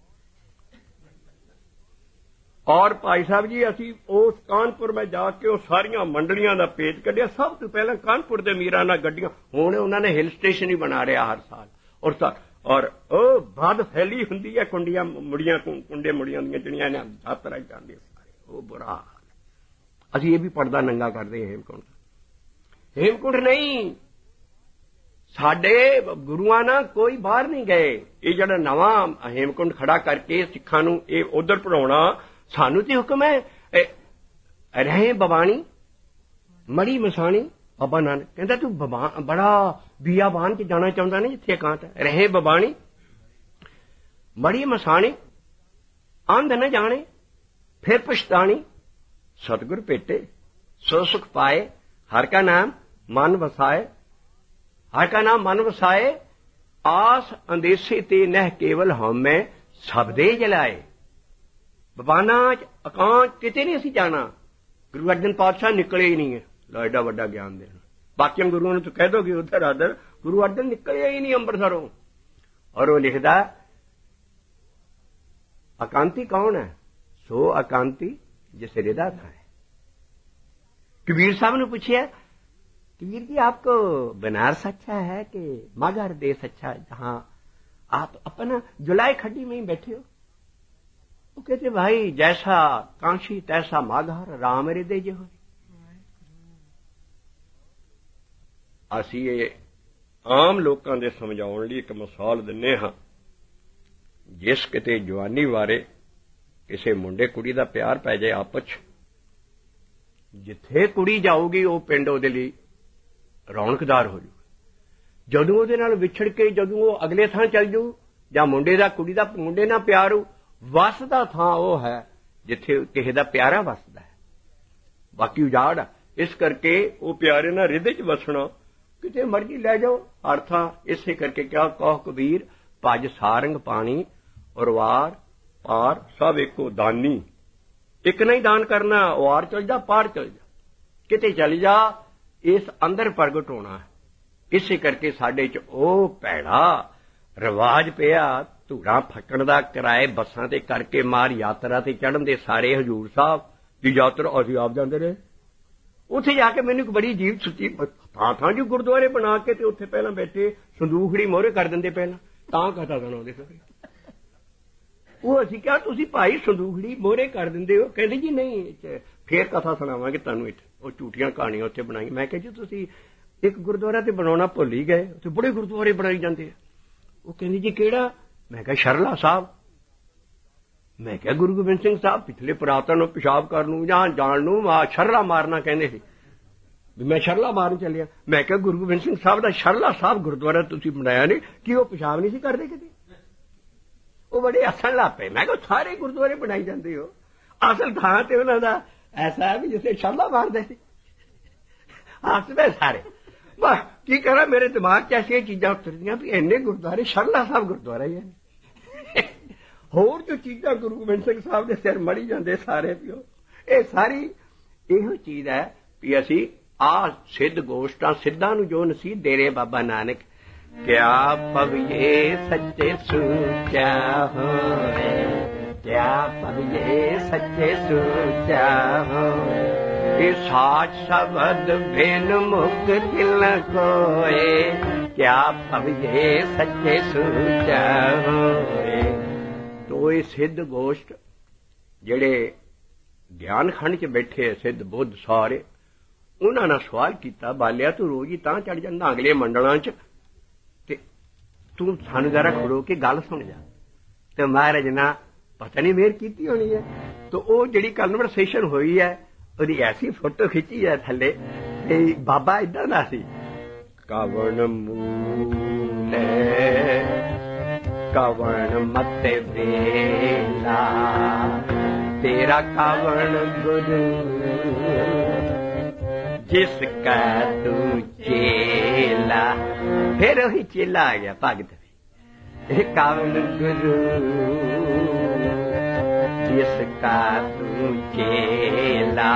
ਔਰ ਭਾਈ ਸਾਹਿਬ ਜੀ ਅਸੀਂ ਉਸ ਕਾਨਪੁਰ ਮੈਂ ਜਾ ਕੇ ਉਹ ਸਾਰੀਆਂ ਮੰਡਲੀਆਂ ਦਾ ਪੇਜ ਕੱਢਿਆ। ਸਭ ਤੋਂ ਪਹਿਲਾਂ ਕਾਨਪੁਰ ਦੇ ਅਮੀਰਾਂ ਨਾਲ ਗੱਡੀਆਂ, ਹੁਣ ਉਹਨਾਂ ਨੇ ਹਿਲ ਸਟੇਸ਼ਨ ਹੀ ਬਣਾ ਰਿਹਾ ਹਰ ਸਾਲ। ਔਰ ਔਰ ਉਹ ਵੱਧ ਫੈਲੀ ਹੁੰਦੀ ਹੈ ਕੁੰਡੀਆਂ ਮੁੜੀਆਂ, ਕੁੰਡੇ ਮੁੜੀਆਂ ਦੀਆਂ ਜਿਹੜੀਆਂ ਨੇ ਯਾਤਰਾ ਜਾਂਦੇ ਸਾਰੇ। ਉਹ ਬੁਰਾ ਅਸੀਂ ਇਹ ਵੀ ਪਰਦਾ ਨੰਗਾ ਕਰਦੇ ਹਾਂ ਹੇਮਕੁੰਟ। ਹੇਮਕੁੰਟ ਨਹੀਂ, ਸਾਡੇ ਗੁਰੂਆਂ ਨਾਲ ਕੋਈ ਬਾਹਰ ਨਹੀਂ ਗਏ। ਇਹ ਜਿਹੜਾ ਨਵਾਂ ਹੇਮਕੁੰਟ ਖੜਾ ਕਰਕੇ ਸਿੱਖਾਂ ਨੂੰ ਇਹ ਉਧਰ ਪੜਾਉਣਾ, ਸਾਨੂੰ ਤੇ ਹੁਕਮ ਹੈ ਰਹੇ ਬਵਾਣੀ ਮੜੀ ਮਸਾਣੀ। ਬਾਬਾ ਨਾਨਕ ਕਹਿੰਦਾ ਤੂੰ ਬੜਾ ਬੀਆਬਾਨ ਚ ਜਾਣਾ ਚਾਹੁੰਦਾ ਨਹੀਂ ਜਿੱਥੇ ਇਕਾਂਤ ਹੈ। ਰਹੇ ਬਵਾਣੀ ਮੜੀ ਮਸਾਣੀ, ਅੰਧ न ਜਾਣੇ ਫਿਰ ਪਛਤਾਣੀ। सतगुर भेटे सो सुख पाए, हर का नाम मन वसाए, हर का नाम मन वसाए। आस अंदेसे ते नह केवल हमें सबदे जलाए। बबाना अकांत किते नहीं असी जाना। गुरु अर्जन पातशाह निकले ही नहीं है लो एडा वड्डा ज्ञान देना। बाकी गुरुओं ने तो कह दो कि उधर अदर गुरु अर्जन निकलिया ही नहीं अंबरसरों। और वो लिखदा अकांती कौन है? सो अकांती जिस हृदय था है। कबीर साहब ने पूछा, कबीर जी आपको बनारस अच्छा है कि माघर देश अच्छा है जहां आप अपना जुलाई खड्डी में ही बैठे हो? वो कहते भाई जैसा कांशी तैसा माघर राम हृदय जे हो। ਅਸੀਂ ਇਹ ਆਮ ਲੋਕਾਂ ਦੇ ਸਮਝਾਉਣ ਲਈ ਇੱਕ ਮਿਸਾਲ ਦਿੰਨੇ ਹਾਂ। ਜਿਸ ਕਿਤੇ ਜਵਾਨੀ ਵਾਰੇ ਕਿਸੇ ਮੁੰਡੇ ਕੁੜੀ ਦਾ ਪਿਆਰ ਪੈ ਜਾਏ ਆਪਸ 'ਚ, ਜਿੱਥੇ ਕੁੜੀ ਜਾਊਗੀ ਉਹ ਪਿੰਡ ਉਹਦੇ ਲਈ ਰੌਣਕਦਾਰ ਹੋ ਜਾਊਗਾ। ਜਦੋਂ ਉਹਦੇ ਨਾਲ ਵਿਛੜ ਕੇ ਜਦੋਂ ਉਹ ਅਗਲੇ ਥਾਂ ਚੱਲ ਜਾਊ ਜਾਂ ਮੁੰਡੇ ਦਾ ਕੁੜੀ ਦਾ ਮੁੰਡੇ ਨਾਲ ਪਿਆਰ ਹੋ, ਵਸਦਾ ਥਾਂ ਉਹ ਹੈ ਜਿੱਥੇ ਕਿਸੇ ਦਾ ਪਿਆਰਾ ਵਸਦਾ ਹੈ, ਬਾਕੀ ਉਜਾੜ ਆ। ਇਸ ਕਰਕੇ ਉਹ ਪਿਆਰੇ ਨਾਲ ਹਿਰਦੇ 'ਚ ਵਸਣਾ ਕਿਤੇ ਮਰਜ਼ੀ ਲੈ ਜਾਓ ਅਰਥਾਂ। ਇਸੇ ਕਰਕੇ ਕਿਹਾ ਕਹੋ ਕਬੀਰ ਭਜ ਸਾਰੰਗ ਪਾਣੀ ਔਰ ਵਾਰ ਪਾਰ ਸਭ ਇੱਕੋ ਦਾਨੀ। ਇੱਕ ਨਹੀਂ ਦਾਨ ਕਰਨਾ, ਵਾਰ ਚਲ ਜਾ ਪਾਰ ਚਲ ਜਾ, ਕਿਤੇ ਚਲ ਜਾ, ਇਸ ਅੰਦਰ ਪ੍ਰਗਟ ਹੋਣਾ। ਇਸੇ ਕਰਕੇ ਸਾਡੇ 'ਚ ਉਹ ਭੈੜਾ ਰਿਵਾਜ ਪਿਆ ਧੂੜਾਂ ਫੱਕਣ ਦਾ, ਕਿਰਾਏ ਬੱਸਾਂ ਤੇ ਕਰਕੇ ਮਾਰ ਯਾਤਰਾ ਤੇ ਚੜ੍ਹਨ ਦੇ। ਸਾਰੇ ਹਜ਼ੂਰ ਸਾਹਿਬ ਦੀ ਯਾਤਰਾ ਅਸੀਂ ਆਪ ਜਾਂਦੇ ਰਹੇ। ਉੱਥੇ ਜਾ ਕੇ ਮੈਨੂੰ ਇੱਕ ਬੜੀ ਅਜੀਬ ਸੁੱਚੀ ਥਾਂ ਥਾਂ ਜੀ ਗੁਰਦੁਆਰੇ ਬਣਾ ਕੇ ਤੇ ਉੱਥੇ ਪਹਿਲਾਂ ਬੈਠੇ ਸੰਦੂਖੜੀ ਮੋਹਰੇ ਕਰ ਦਿੰਦੇ, ਪਹਿਲਾਂ ਤਾਂ ਕਥਾ ਸੁਣਾਉਂਦੇ ਸਾਰੇ। ਉਹ ਅਸੀਂ ਕਿਹਾ ਤੁਸੀਂ ਭਾਈ ਸੰਦੂਖੜੀ ਮੋਹਰੇ ਕਰ ਦਿੰਦੇ ਹੋ? ਕਹਿੰਦੇ ਜੀ ਨਹੀਂ ਫੇਰ ਕਥਾ ਸੁਣਾਵਾਂਗੇ ਤੁਹਾਨੂੰ ਇੱਥੇ। ਉਹ ਝੂਠੀਆਂ ਕਹਾਣੀਆਂ ਉੱਥੇ ਬਣਾਈ। ਮੈਂ ਕਿਹਾ ਜੀ ਤੁਸੀਂ ਇੱਕ ਗੁਰਦੁਆਰਾ ਤੇ ਬਣਾਉਣਾ ਭੁੱਲ ਹੀ ਗਏ, ਉੱਥੇ ਬੜੇ ਗੁਰਦੁਆਰੇ ਬਣਾਈ ਜਾਂਦੇ ਆ। ਉਹ ਕਹਿੰਦੀ ਜੀ ਕਿਹੜਾ? ਮੈਂ ਕਿਹਾ ਸ਼ਰਲਾ ਸਾਹਿਬ। ਮੈਂ ਕਿਹਾ ਗੁਰੂ ਗੋਬਿੰਦ ਸਿੰਘ ਸਾਹਿਬ ਪਿਛਲੇ ਪੁਰਾਤਨ ਨੂੰ ਪਿਸ਼ਾਬ ਕਰਨ ਨੂੰ ਜਾਂ ਜਾਣ ਨੂੰ ਆ ਸ਼ਰਲਾ ਮਾਰਨਾ ਕਹਿੰਦੇ ਸੀ, ਵੀ ਮੈਂ ਸ਼ਰਲਾ ਮਾਰਨ ਚੱਲਿਆ। ਮੈਂ ਕਿਹਾ ਗੁਰੂ ਗੋਬਿੰਦ ਸਿੰਘ ਸਾਹਿਬ ਦਾ ਸ਼ਰਲਾ ਸਾਹਿਬ ਗੁਰਦੁਆਰਾ ਤੁਸੀਂ ਬਣਾਇਆ ਨਹੀਂ ਕਿ ਉਹ ਪਿਸ਼ਾਬ ਨਹੀਂ ਸੀ ਕਰਦੇ ਕਿਤੇ? ਉਹ ਬੜੇ ਹੱਸਣ ਲੱਗ ਪਏ। ਮੈਂ ਕਿਹਾ ਸਾਰੇ ਗੁਰਦੁਆਰੇ ਬਣਾਈ ਜਾਂਦੇ ਹੋ, ਅਸਲ ਥਾਂ ਤੇ ਉਹਨਾਂ ਦਾ ਐਸਾ ਹੈ ਵੀ ਜਿੱਥੇ ਸ਼ਰਲਾ ਮਾਰਦੇ ਸੀ। ਹੱਸਦੇ ਸਾਰੇ। ਬਸ ਕੀ ਕਰਾਂ, ਮੇਰੇ ਦਿਮਾਗ 'ਚ ਐਸੀਆਂ ਚੀਜ਼ਾਂ ਉਤਰਦੀਆਂ ਵੀ ਇੰਨੇ ਗੁਰਦੁਆਰੇ ਸ਼ਰਲਾ ਸਾਹਿਬ ਗੁਰਦੁਆਰਾ ਹੀ ਹੈ। ਹੋਰ ਜੋ ਚੀਜ਼ਾਂ ਗੁਰੂ ਗੋਬਿੰਦ ਸਿੰਘ ਸਾਹਿਬ ਦੇ ਸਿਰ ਮੜੀ ਜਾਂਦੇ ਸਾਰੇ ਪਿਓ। ਇਹ ਸਾਰੀ ਇਹੋ ਚੀਜ਼ ਹੈ ਵੀ ਅਸੀਂ ਆ ਸਿੱਧ ਗੋਸ਼ਟਾਂ ਸਿੱਧਾਂ ਨੂੰ ਜੋ ਨਸੀਹਤ ਦੇ ਰਹੇ ਬਾਬਾ ਨਾਨਕ, ਕਿਆ ਪਵਿਏ ਸੱਚੇ ਸੁਚਾ ਹੋਏ, ਕਿਆ ਪਵਿਏ ਸੱਚੇ ਸੁਚਾ ਹੋਏ, ਇਹ ਸਾਚ ਸ਼ਬਦ ਬਿਨ ਮੁਕ ਦਿਲ ਕੋਏ, ਕਿਆ ਪਵਿਏ ਸੱਚੇ ਸੁਚਾ ਹੋਏ। ਤੋ ਇਹ ਸਿੱਧ ਗੋਸ਼ਟ ਜਿਹੜੇ ਗਿਆਨ ਖੰਡ 'ਚ ਬੈਠੇ ਸਿੱਧ ਬੁੱਧ ਸਾਰੇ, ਉਹਨਾਂ ਨਾਲ ਸਵਾਲ ਕੀਤਾ, ਬਾਲਿਆ ਤੂੰ ਰੋਜ਼ ਹੀ ਤਾਂ ਚੜ ਜਾਂਦਾ ਅਗਲੇ ਮੰਡਲਾਂ 'ਚ, ਤੇ ਤੂੰ ਸਾਨੂੰ ਜ਼ਰਾ ਖੜੋ ਕੇ ਗੱਲ ਸੁਣ ਜਾ। ਤੇ ਮਹਾਰਾਜ ਨਾ ਪਤਾ ਨਹੀਂ ਮਿਹਰ ਕੀਤੀ ਹੋਣੀ ਹੈ। ਤੇ ਉਹ ਜਿਹੜੀ ਕਨਵਰਸੇਸ਼ਨ ਹੋਈ ਹੈ ਉਹਦੀ ਐਸੀ ਫੋਟੋ ਖਿੱਚੀ ਹੈ ਥੱਲੇ, ਤੇ ਬਾਬਾ ਏਦਾਂ ਦਾ ਸੀ, ਕਵਣ ਮੂਲੇ ਕਵਣ ਮਤ ਵੇਲਾ ਤੇਰਾ ਕਵਣ ਗੁਰੂ ਜਿਸ ਕਾ ਤੂੰ ਚੇਲਾ। ਫਿਰ ਉਹੀ ਚੇਲਾ ਆ ਗਿਆ ਭਗਤ ਵੀ, ਇਹ ਕਵਣ ਗੁਰੂ ਜਿਸ ਕਾ ਤੂੰ ਚੇਲਾ।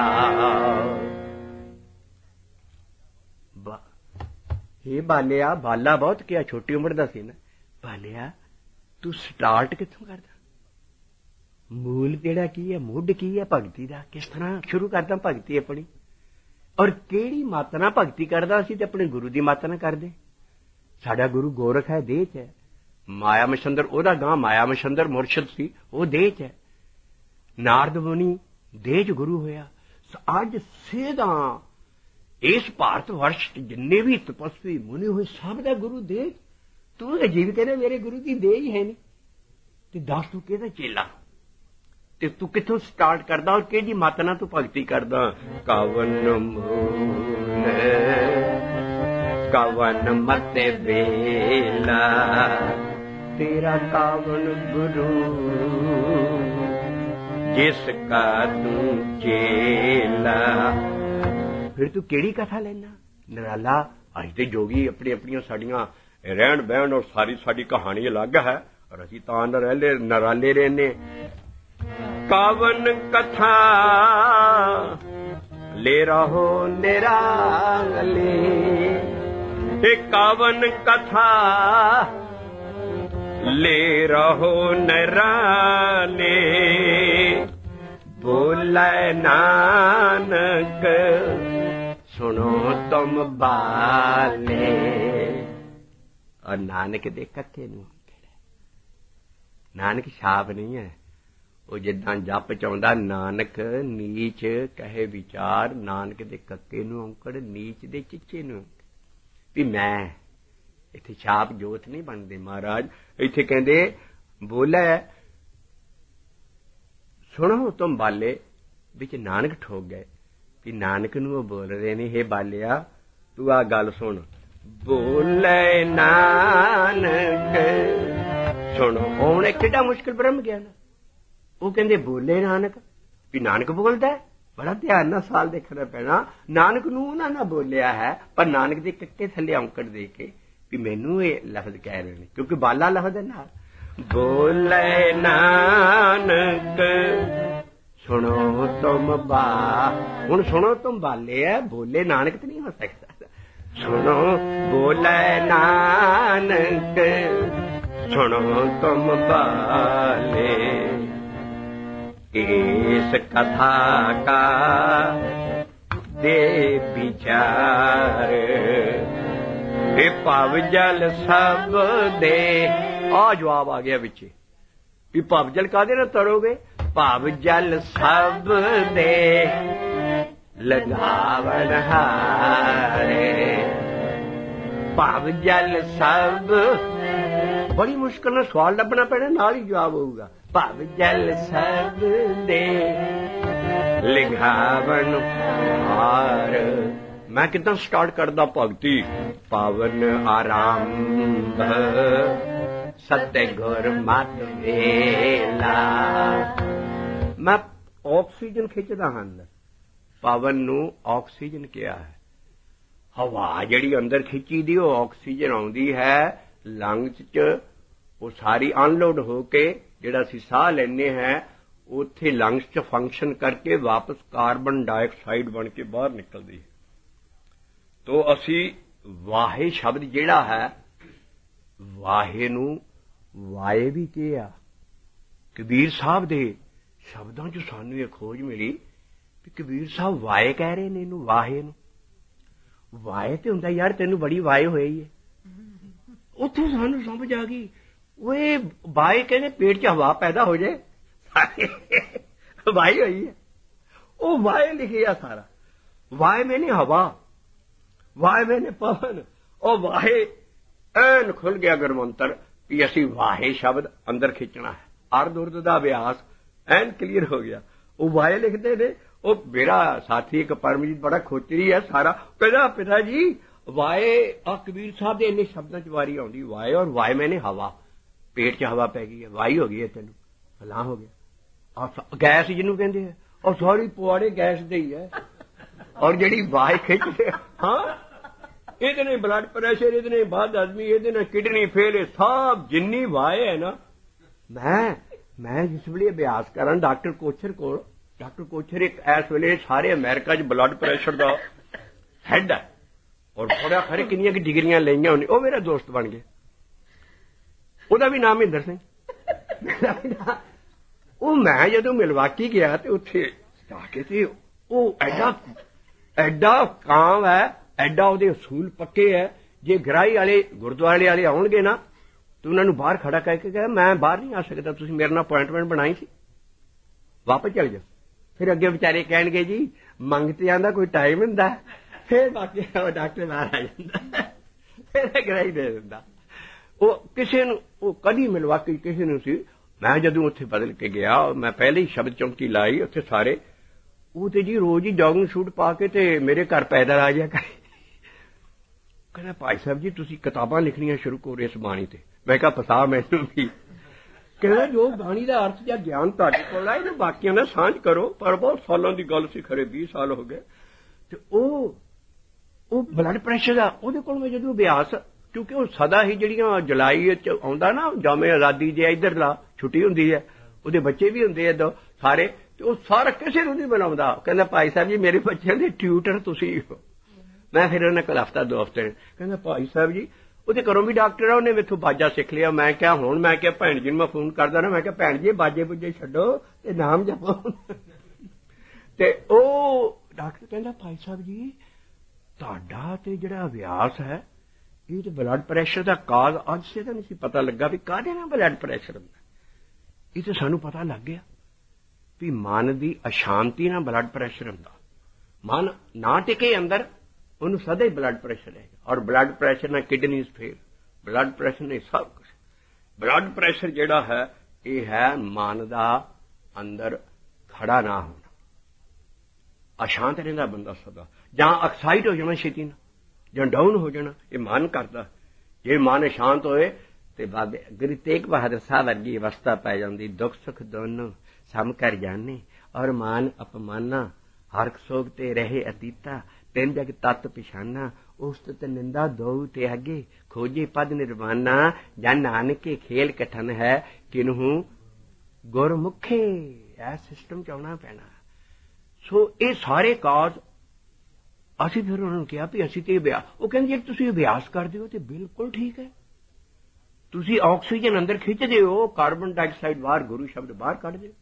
ਇਹ ਬਾਲਿਆ ਬਾਲਾ ਬਹੁਤ ਕਿਹਾ, ਛੋਟੀ ਉਮਰ ਦਾ ਸੀ ਨਾ। ਬਾਲਿਆ ਤੂੰ ਸਟਾਰਟ ਕਿੱਥੋਂ ਕਰਦਾ? ਮੂਲ ਤੇਰਾ ਕੀ ਹੈ, ਮੁੱਢ ਕੀ ਹੈ ਭਗਤੀ ਦਾ? ਕਿਸ ਤਰ੍ਹਾਂ ਸ਼ੁਰੂ ਕਰਦਾ ਭਗਤੀ ਆਪਣੀ? ਔਰ ਕਿਹੜੀ ਮੱਤ ਨਾਲ ਭਗਤੀ ਕਰਦਾ? ਅਸੀਂ ਤੇ ਆਪਣੇ ਗੁਰੂ ਦੀ ਮੱਤ ਨਾਲ ਕਰਦੇ। ਸਾਡਾ ਗੁਰੂ ਗੋਰਖ ਹੈ, ਦੇਹ 'ਚ ਹੈ। ਮਾਇਆ ਮਛੰਦਰ ਉਹਦਾ ਗਾਂ ਮਾਇਆ ਮਛੰਦਰ ਮੁਰਸ਼ਿਦ ਸੀ, ਉਹ ਦੇਹ 'ਚ ਹੈ। ਨਾਰਦ ਮੁਨੀ ਦੇਹ 'ਚ ਗੁਰੂ ਹੋਇਆ। ਅੱਜ ਸਿੱਧਾ ਇਸ ਭਾਰਤ ਵਰਸ਼ 'ਚ ਜਿੰਨੇ ਵੀ ਤਪਸਵੀ ਮੁਨੀ ਹੋਏ ਸਭ ਦਾ ਗੁਰੂ ਦੇਹ। ਤੂੰ ਤਾਂ ਜੀਵ ਕਹਿੰਦਾ ਮੇਰੇ ਗੁਰੂ ਦੀ ਦੇਹ ਹੀ ਹੈ ਨਹੀਂ, ਤੇ ਦੱਸ ਤੂੰ ਕਿਹਦਾ ਚੇਲਾ? ਤੇ ਤੂੰ ਕਿੱਥੋਂ ਸਟਾਰਟ ਕਰਦਾ ਔਰ ਕਿਹੜੀ ਮੱਤ ਨਾਲ ਤੂੰ ਭਗਤੀ ਕਰਦਾ? ਕਵਨ ਮੂਲ ਕਵਨ ਮਤ ਵੇਲਾ ਤੇਰਾ ਕਵਨ ਗੁਰੂ ਜਿਸ ਕਾ ਤੂੰ ਚੇਲਾ। ਫਿਰ ਤੂੰ ਕਿਹੜੀ ਕਥਾ ਲੈਣਾ? ਨਿਰਾਲਾ ਅੱਜ ਤੇ ਜੋਗੀ ਆਪਣੀ ਆਪਣੀਆਂ ਸਾਡੀਆਂ ਰਹਿਣ ਬਹਿਣ ਔਰ ਸਾਰੀ ਸਾਡੀ ਕਹਾਣੀ ਅਲੱਗ ਹੈ, ਔਰ ਅਸੀਂ ਤਾਂ ਨਰਾਲੇ ਨਰਾਲੇ ਰਹਿੰਦੇ। ਕਵਨ ਕਥਾ ਲੈ ਰਹੋ ਨਿਰਾਲੇ एकावन कथा ले रहो नराने बोले नानक सुनो तुम बाले। और नानक दे कक्के नूं नानक छाप नहीं है वो जिद्दां जप चाहुंदा नानक नीच कहे विचार नानक दे कक्के नूं औंकड़ नीच दे चिच्चे नूं भी मैं इत्थे छाप जोत नहीं बनदे महाराज इत्थे कहंदे बोले सुनो तुम बाले विच नानक ठोक गए भी नानक नूं वो बोल रहे ने हे बालिया तू आ गल सुन बोले नानक सुनो हुण किड्डा मुश्किल ब्रह्म ज्ञान वो कहंदे बोले नानक भी नानक बोलदा है बड़ा ध्यान नाल साल देखना पैना नानक नूं उन्हां ने बोलिया है पर नानक दे कक्के थल्ले औंकड़ दे के भी मैनू ये लफ्ज कह रहे हैं क्योंकि बाला लफ्ज है ना बोले नानक सुनो तुम बा हुण सुनो तुम बाले है बोले नानक तो नहीं हो सकता सुनो बोले नानक सुनो तुम बाले इस कथा का दे विचार भव जल सब दे आ जवाब आ गया बिच भी भव जल कादे नाल तरोगे भव जल सब दे लगावन हारे भव जल सब बड़ी मुश्किल नाल सवाल लभना पैना नाल ही जवाब होगा भव जल सब दे लगावन हार मैं कितना स्टार्ट करदा भगती पावन आरंभ सत्य गुर मत वेला मैं ऑक्सीजन खिंचदा हां अंदर पावन नूं ऑक्सीजन किया है हवा जिहड़ी अंदर खिंची दी वो ऑक्सीजन आउंदी है लंग्स च वो सारी अनलोड होके जिहड़ा असीं साह लैंदे हैं उत्थे लंग्स च फंक्शन करके वापस कार्बन डाइऑक्साइड बन के बाहर निकलदी है तो असी वाहे शब्द जिहड़ा है वाहे नूं वाए भी किया कबीर साहब दे शब्दां च सानूं ये खोज मिली कि कबीर साहब वाए कह रहे ने इहनूं वाहे नूं वाए ते हुंदा यार तैनूं बड़ी वाए होई है उत्थे सानूं समझ आ गई ओए वाए कहने पेट च हवा पैदा हो जाए वाए होई है वो वाए लिखिया सारा वाए मैंने हवा वाहे मैंने पवन और वाहे ऐन खुल गया गुरमंत्र कि असी वाहे शब्द अंदर खिंचना है अर्ध उर्द दा अभ्यास ऐन क्लीयर हो गया वो वाहे लिखते ने वो मेरा साथी एक परमजीत बड़ा खोचरी है सारा कहता पिता जी वाहे आ कबीर साहब दे इन्ने शब्दां च वारी आउंदी वाहे और वाहे मैंने हवा पेट च हवा पै गई है वाही हो गई है तेनू फलां हो गया और गैस जिन्नू कहंदे है और सारी पुआड़े गैस दे ही है और जिहड़ी वाहे खिंचदे हाँ ਇਹਦੇ ਨਾਲ ਬਲੱਡ ਪ੍ਰੈਸ਼ਰ ਇਹਦੇ ਨਾਲ ਬਾਦ ਆਦਮੀ ਇਹਦੇ ਨਾਲ ਕਿਡਨੀ ਫੇਲ ਸਭ ਜਿੰਨੀ ਵਾਏ ਹੈ ਨਾ ਮੈਂ ਮੈਂ ਜਿਸ ਵੇਲੇ ਅਭਿਆਸ ਕਰਾਂ ਡਾਕਟਰ ਕੋਚਰ ਕੋਲ ਡਾਕਟਰ ਕੋਚਰ ਇੱਕ ਇਸ ਵੇਲੇ ਸਾਰੇ ਅਮਰੀਕਾ 'ਚ ਬਲੱਡ ਪ੍ਰੈਸ਼ਰ ਦਾ ਹੈਡ ਹੈ ਔਰ ਬੜਾ ਖਰੇ ਕਿੰਨੀਆਂ ਕਿ ਡਿਗਰੀਆਂ ਲਈਆਂ ਉਹਨੇ ਉਹ ਮੇਰਾ ਦੋਸਤ ਬਣ ਗਿਆ ਉਹਦਾ ਵੀ ਨਾਮ ਮਹਿੰਦਰ ਸਿੰਘ ਉਹ ਮੈਂ ਜਦੋਂ ਮਿਲਵਾਕੀ ਗਿਆ ਤੇ ਉੱਥੇ ਜਾ ਕੇ ਤੇ ਉਹ ਐਡਾ ਐਡਾ ਕਾਮ ਹੈ ਐਡਾ ਉਹਦੇ ਅਸੂਲ ਪੱਕੇ ਹੈ ਜੇ ਗਰਾਈ ਵਾਲੇ ਗੁਰਦੁਆਰੇ ਵਾਲੇ ਆਉਣਗੇ ਨਾ ਤੇ ਉਹਨਾਂ ਨੂੰ ਬਾਹਰ ਖੜਾ ਕਰਕੇ ਕਹੇ ਮੈਂ ਬਾਹਰ ਨਹੀਂ ਆ ਸਕਦਾ ਤੁਸੀਂ ਮੇਰੇ ਨਾਲ ਅਪਾਇੰਟਮੈਂਟ ਬਣਾਈ ਸੀ ਵਾਪਸ ਚਲ ਜਾਓ ਫਿਰ ਅੱਗੇ ਵਿਚਾਰੇ ਕਹਿਣਗੇ ਜੀ ਮੰਗ ਤੇ ਜਾਂਦਾ ਕੋਈ ਟਾਈਮ ਹੁੰਦਾ ਫਿਰ ਬਾਕੀ ਡਾਕਟਰ ਬਾਹਰ ਆ ਜਾਂਦਾ ਫਿਰ ਗਰਾਈ ਦੇ ਦਿੰਦਾ ਉਹ ਕਿਸੇ ਨੂੰ ਉਹ ਕਦੀ ਮਿਲਵਾਕੀ ਕਿਸੇ ਨੂੰ ਸੀ ਮੈਂ ਜਦੋਂ ਉੱਥੇ ਬਦਲ ਕੇ ਗਿਆ ਮੈਂ ਪਹਿਲੇ ਹੀ ਸ਼ਬਦ ਚੌਂਕੀ ਲਾਈ ਉੱਥੇ ਸਾਰੇ ਉਹ ਤੇ ਜੀ ਰੋਜ਼ ਹੀ ਜੌਗਿੰਗ ਸ਼ੂਟ ਪਾ ਕੇ ਤੇ ਮੇਰੇ ਘਰ ਪੈਦਲ ਆ ਜਾਇਆ ਕਰੇ ਕਹਿੰਦਾ ਭਾਈ ਸਾਹਿਬ ਜੀ ਤੁਸੀਂ ਕਿਤਾਬਾਂ ਲਿਖਣੀਆਂ ਸ਼ੁਰੂ ਕਰੋ ਇਸ ਬਾਣੀ ਤੇ ਮੈਂ ਕਿਹਾ ਫਸਾ ਮੈਨੂੰ ਵੀ ਕਹਿੰਦਾ ਜੋ ਬਾਣੀ ਦਾ ਅਰਥ ਜਾਂ ਗਿਆਨ ਤੁਹਾਡੇ ਕੋਲ ਆ ਇਹਨੂੰ ਬਾਕੀਆਂ ਨਾਲ ਸਾਂਝ ਕਰੋ ਪਰ ਬਹੁਤ ਸਾਲਾਂ ਦੀ ਗੱਲ ਸੀ ਖਰੇ ਵੀਹ ਸਾਲ ਹੋ ਗਏ ਤੇ ਉਹ ਉਹ ਬਲੱਡ ਪ੍ਰੈਸ਼ਰ ਦਾ ਉਹਦੇ ਕੋਲ ਮੈਂ ਜਦੋਂ ਅਭਿਆਸ ਕਿਉਂਕਿ ਉਹ ਸਦਾ ਹੀ ਜਿਹੜੀਆਂ ਜੁਲਾਈ ਚ ਆਉਂਦਾ ਨਾ ਜਾਮੇ ਆਜ਼ਾਦੀ ਜੇ ਇੱਧਰਲਾ ਛੁੱਟੀ ਹੁੰਦੀ ਹੈ ਉਹਦੇ ਬੱਚੇ ਵੀ ਹੁੰਦੇ ਆ ਸਾਰੇ ਤੇ ਉਹ ਸਾਰਾ ਕਿਸੇ ਨੂੰ ਨਹੀਂ ਬਣਾਉਂਦਾ ਕਹਿੰਦਾ ਭਾਈ ਸਾਹਿਬ ਜੀ ਮੇਰੇ ਬੱਚਿਆਂ ਦੇ ਟਿਊਟਰ ਤੁਸੀਂ मैं फिर उन्होंने कोल हफ्ता दो हफ्ते कहंदा भाई साहब जी ਉਹਦੇ ਘਰੋਂ ਵੀ ਡਾਕਟਰ ਆ ਉਹਨੇ ਮੈਥੋਂ ਬਾਜਾ ਸਿੱਖ ਲਿਆ ਮੈਂ ਕਿਹਾ ਹੁਣ ਮੈਂ ਕਿਹਾ ਭੈਣ ਜੀ ਨੂੰ ਮੈਂ ਫੋਨ ਕਰਦਾ ਨਾ ਮੈਂ ਕਿਹਾ ਭੈਣ ਜੀ ਬਾਜੇ ਬੁੱਜੇ ਛੱਡੋ ਤੇ ਨਾਮ ਜਪੋ ਤੇ ਉਹ ਡਾਕਟਰ ਕਹਿੰਦਾ ਭਾਈ ਸਾਹਿਬ ਜੀ ਤੁਹਾਡਾ ਤੇ ਜਿਹੜਾ ਅਭਿਆਸ ਹੈ ਇਹ ਤੇ ਬਲੱਡ ਪ੍ਰੈਸ਼ਰ ਦਾ ਕਾਜ਼ ਅੱਜ ਸੇ ਤਾਂ ਨਹੀਂ ਪਤਾ ਲੱਗਾ ਵੀ ਕਾਹਦੇ ਨਾਲ ਬਲੱਡ ਪ੍ਰੈਸ਼ਰ ਹੁੰਦਾ ਇਹ ਤੇ ਸਾਨੂੰ ਪਤਾ ਲੱਗ ਗਿਆ ਵੀ ਮਨ ਦੀ ਅਸ਼ਾਂਤੀ ਨਾਲ ਬਲੱਡ ਪ੍ਰੈਸ਼ਰ ਹੁੰਦਾ ਮਨ ਨਾ ਟਿਕੇ ਅੰਦਰ ਉਹਨੂੰ ਸਦਾ ਹੀ ਬਲੱਡ ਪ੍ਰੈਸ਼ਰ ਹੈ ਔਰ ਬਲੱਡ ਪ੍ਰੈਸ਼ਰ ਨਾਲ ਕਿਡਨੀਜ਼ ਫੇਲ ਬਲੱਡ ਪ੍ਰੈਸ਼ਰ ਨੇ ਸਭ ਕੁਝ ਬਲੱਡ ਪ੍ਰੈਸ਼ਰ ਜਿਹੜਾ ਹੈ ਇਹ ਹੈ ਮਨ ਦਾ ਅੰਦਰ ਖੜਾ ਨਾ ਹੋਣਾ ਅਸ਼ਾਂਤ ਰਹਿੰਦਾ ਬੰਦਾ ਸਦਾ ਜਾਂ ਐਕਸਾਈਟ ਹੋ ਜਾਣਾ ਛੇਤੀ ਨਾਲ ਜਾਂ ਡਾਊਨ ਹੋ ਜਾਣਾ ਇਹ ਮਨ ਕਰਦਾ ਜੇ ਮਨ ਸ਼ਾਂਤ ਹੋਏ ਤੇ ਬਾਬੇ ਗੁਰੂ ਤੇਗ ਬਹਾਦਰ ਸਾਹਿਬ ਵਰਗੀ ਅਵਸਥਾ ਪੈ ਜਾਂਦੀ ਦੁੱਖ ਸੁੱਖ ਦੋਨੋਂ ਸਮ ਕਰ ਜਾਣੇ ਔਰ ਮਾਨ ਅਪਮਾਨਾ ਹਰਕ ਸੋਗ ਤੇ ਰਹੇ ਅਤੀਤਾ ਤਿੰਨ ਜਗ ਤਤ ਪਛਾਨਾ ਉਸ ਤੇ ਨਿੰਦਾ ਦੋ ਤੇ ਅੱਗੇ ਖੋਜੇ ਪਦ ਨਿਰਵਾਨਾ ਜਾਂ ਨਾਨਕੇ ਖੇਲ ਕਠਨ ਹੈ ਕਿਨਹੂ ਗੁਰਮੁਖੇ ਇਹ ਸਿਸਟਮ ਚ ਆਉਣਾ ਪੈਣਾ ਸੋ ਇਹ ਸਾਰੇ ਕਾਜ਼ ਅਸੀਂ ਫਿਰ ਉਹਨਾਂ ਨੂੰ ਕਿਹਾ ਵੀ ਅਸੀਂ ਤੇ ਅਭਿਆਸ ਉਹ ਕਹਿੰਦੇ ਜੇ ਤੁਸੀਂ ਅਭਿਆਸ ਕਰਦੇ ਹੋ ਤੇ ਬਿਲਕੁਲ ਠੀਕ ਹੈ ਤੁਸੀਂ ਆਕਸੀਜਨ ਅੰਦਰ ਖਿੱਚਦੇ ਹੋ ਕਾਰਬਨ ਡਾਈਆਕਸਾਈਡ ਬਾਹਰ ਗੁਰੂ ਸ਼ਬਦ ਬਾਹਰ ਕੱਢਦੇ ਹੋ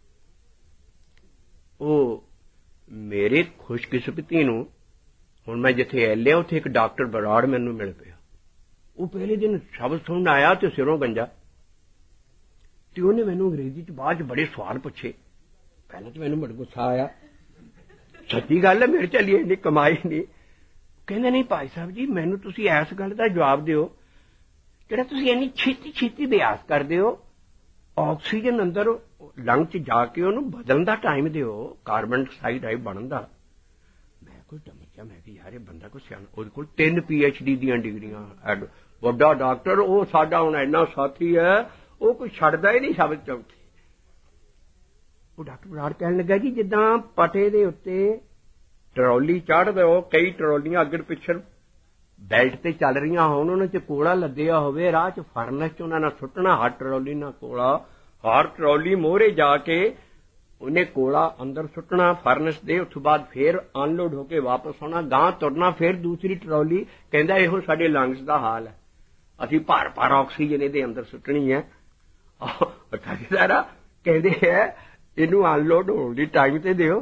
ਉਹ ਮੇਰੇ ਖੁਸ਼ਕਿਸਮਤੀ ਨੂੰ ਹੁਣ ਮੈਂ ਜਿੱਥੇ ਐਲਿਆ ਉੱਥੇ ਇੱਕ ਡਾਕਟਰ ਬਰਾੜ ਮੈਨੂੰ ਮਿਲ ਪਿਆ ਉਹ ਪਹਿਲੇ ਦਿਨ ਸ਼ਬਦ ਸੁਣਨ ਆਇਆ ਤੇ ਸਿਰੋਂ ਗੰਜਾ ਤੇ ਉਹਨੇ ਮੈਨੂੰ ਅੰਗਰੇਜ਼ੀ ਚ ਬਾਅਦ ਚ ਬੜੇ ਸਵਾਲ ਪੁੱਛੇ ਪਹਿਲਾਂ ਤਾਂ ਮੈਨੂੰ ਬੜਾ ਗੁੱਸਾ ਆਇਆ ਸੱਚੀ ਗੱਲ ਹੈ ਮੇਰੇ ਚੱਲੀਏ ਇੰਨੀ ਕਮਾਈ ਨਹੀਂ ਕਹਿੰਦੇ ਨਹੀਂ ਭਾਈ ਸਾਹਿਬ ਜੀ ਮੈਨੂੰ ਤੁਸੀਂ ਇਸ ਗੱਲ ਦਾ ਜਵਾਬ ਦਿਓ ਜਿਹੜਾ ਤੁਸੀਂ ਇੰਨੀ ਛੇਤੀ ਛੇਤੀ ਅਭਿਆਸ ਕਰਦੇ ਹੋ ਆਕਸੀਜਨ ਅੰਦਰ ਲੰਗ ਚ ਜਾ ਕੇ ਉਹਨੂੰ ਬਦਲਣ ਦਾ ਟਾਈਮ ਦਿਓ ਕਾਰਬਨ ਡਾਈਆਕਸਾਈਡ ਆਈ ਬਣਨ ਦਾ ਮੈਂ ਕੋਈ ਟਮਕਿਆ ਮੈਂ ਕਿ ਯਾਰ ਇਹ ਬੰਦਾ ਕੋਈ ਸਿਆਣਾ ਉਹਦੇ ਕੋਲ ਤਿੰਨ ਪੀ ਐਚ ਡੀ ਦੀਆਂ ਡਿਗਰੀਆਂ ਵੱਡਾ ਡਾਕਟਰ ਉਹ ਸਾਡਾ ਹੁਣ ਇੰਨਾ ਸਾਥੀ ਹੈ ਉਹ ਕੋਈ ਛੱਡਦਾ ਹੀ ਨਹੀਂ ਸ਼ਬਦ ਚੌਥੀ ਉਹ ਡਾਕਟਰ ਬਰਾੜ ਕਹਿਣ ਲੱਗਾ ਜੀ ਜਿੱਦਾਂ ਪਟੇ ਦੇ ਉੱਤੇ ਟਰੌਲੀ ਚੜ੍ਹਦੇ ਹੋ ਕਈ ਟਰੌਲੀਆਂ ਅੱਗੇ ਪਿੱਛੇ ਬੈਲਟ ਤੇ ਚੱਲ ਰਹੀਆਂ ਹੋਣ ਉਹਨਾਂ ਚ ਕੋਲਾ ਲੱਦਿਆ ਹੋਵੇ ਰਾਹ ਚ ਫਰਨਸ ਚ ਉਹਨਾਂ ਨਾਲ ਸੁੱਟਣਾ ਹਰ ਟਰੌਲੀ ਨਾਲ ਕੋਲਾ ਹਰ ਟਰੌਲੀ ਮੋਹਰੇ ਜਾ ਕੇ ਉਹਨੇ ਕੋਲਾ ਅੰਦਰ ਸੁੱਟਣਾ ਫਰਨਸ ਦੇ ਉਸ ਤੋਂ ਬਾਅਦ ਫੇਰ ਅਨਲੋਡ ਹੋ ਕੇ ਵਾਪਸ ਆਉਣਾ ਗਾਂ ਤੁਰਨਾ ਫੇਰ ਦੂਸਰੀ ਟਰੌਲੀ ਕਹਿੰਦਾ ਇਹੋ ਸਾਡੇ ਲੰਗਸ ਦਾ ਹਾਲ ਹੈ ਅਸੀਂ ਭਾਰ ਭਾਰ ਆਕਸੀਜਨ ਇਹਦੇ ਅੰਦਰ ਸੁੱਟਣੀ ਹੈ ਠਾਕੇਦਾਰਾ ਕਹਿੰਦੇ ਹੈ ਇਹਨੂੰ ਅਨਲੋਡ ਹੋਣ ਦੀ ਟਾਈਮ ਤੇ ਦਿਓ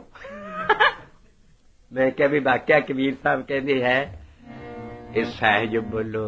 ਮੈਂ ਕਿਹਾ ਵੀ ਵਾਕਿਆ ਕਬੀਰ ਸਾਹਿਬ ਕਹਿੰਦੇ ਹੈ ਇਹ ਸਹਿਜ ਬੋਲੋ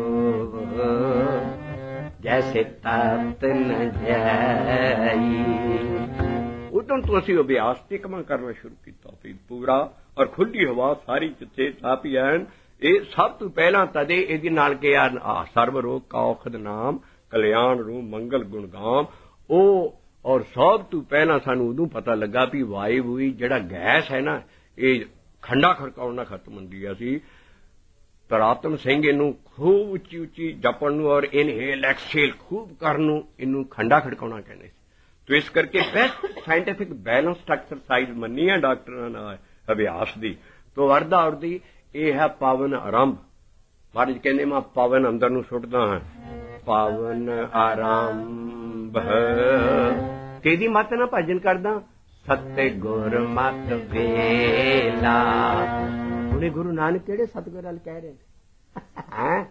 ਜੈਸੇ ਤਤ ਨ ਜਾਈ ਉਦੋਂ ਤੋਂ ਅਸੀਂ ਅਭਿਆਸ ਤੇ ਕੰਮ ਕਰਨਾ ਸ਼ੁਰੂ ਕੀਤਾ ਫਿਰ ਪੂਰਾ ਔਰ ਖੁੱਲੀ ਹਵਾ ਸਾਰੀ ਜਿੱਥੇ ਸਾਪੀ ਐਨ ਇਹ ਸਭ ਤੋਂ ਪਹਿਲਾਂ ਤਦੇ ਇਹਦੇ ਨਾਲ ਗਿਆ ਸਰਬ ਰੋਗ ਕਾ ਔਖਦ ਨਾਮ ਕਲਿਆਣ ਰੂਪ ਮੰਗਲ ਗੁਣਗਾਮ ਉਹ ਔਰ ਸਭ ਤੋਂ ਪਹਿਲਾਂ ਸਾਨੂੰ ਉਦੋਂ ਪਤਾ ਲੱਗਾ ਵੀ ਵਾਯੂ ਵੀ ਜਿਹੜਾ ਗੈਸ ਹੈ ਨਾ ਇਹ ਖੰਡਾ ਖੜਕਾਉਣ ਨਾਲ ਖਤਮ ਹੁੰਦੀ ਹੈ ਸੀ ਤਰਾਤਮ ਸਿੰਘ ਇਹਨੂੰ ਖੂਬ ਉੱਚੀ ਉੱਚੀ ਜਪਣ ਨੂੰ ਔਰ ਇਨਹੇਲ ਐਕਸਹੇਲ ਖੂਬ ਕਰਨ ਨੂੰ ਇਹਨੂੰ ਖੰਡਾ ਖੜਕਾਉਣਾ ਕਹਿੰਦੇ ਸੀ ਤੋ ਇਸ ਕਰਕੇ ਬੈਸਟ ਸਾਇੰਟਿਫਿਕ ਬੈਲੈਂਸਡ ਐਕਸਰਸਾਈਜ਼ ਮੰਨੀ ਹੈ ਡਾਕਟਰਾਂ ਨਾਲ ਅਭਿਆਸ ਦੀ ਤੋ ਵਰਦਾ ਉਰਦੀ ਇਹ ਹੈ ਪਾਵਨ ਆਰੰਭ ਮਹਾਰਾਜ ਕਹਿੰਦੇ ਮੈਂ ਪਾਵਨ ਅੰਦਰ ਨੂੰ ਸੁੱਟਦਾ ਹਾਂ ਪਾਵਨ ਆਰੰਭ ਕਿਹਦੀ ਮੱਤ ਨਾਲ ਭਜਨ ਕਰਦਾ ਸੱਤੇ ਗੁਰ ਮਤ ਵੇਲਾ ਉਹਨੇ ਗੁਰੂ ਨਾਨਕ ਕਿਹੜੇ ਸਤਿਗੁਰ ਨਾਲ ਕਹਿ ਰਹੇ ਨੇ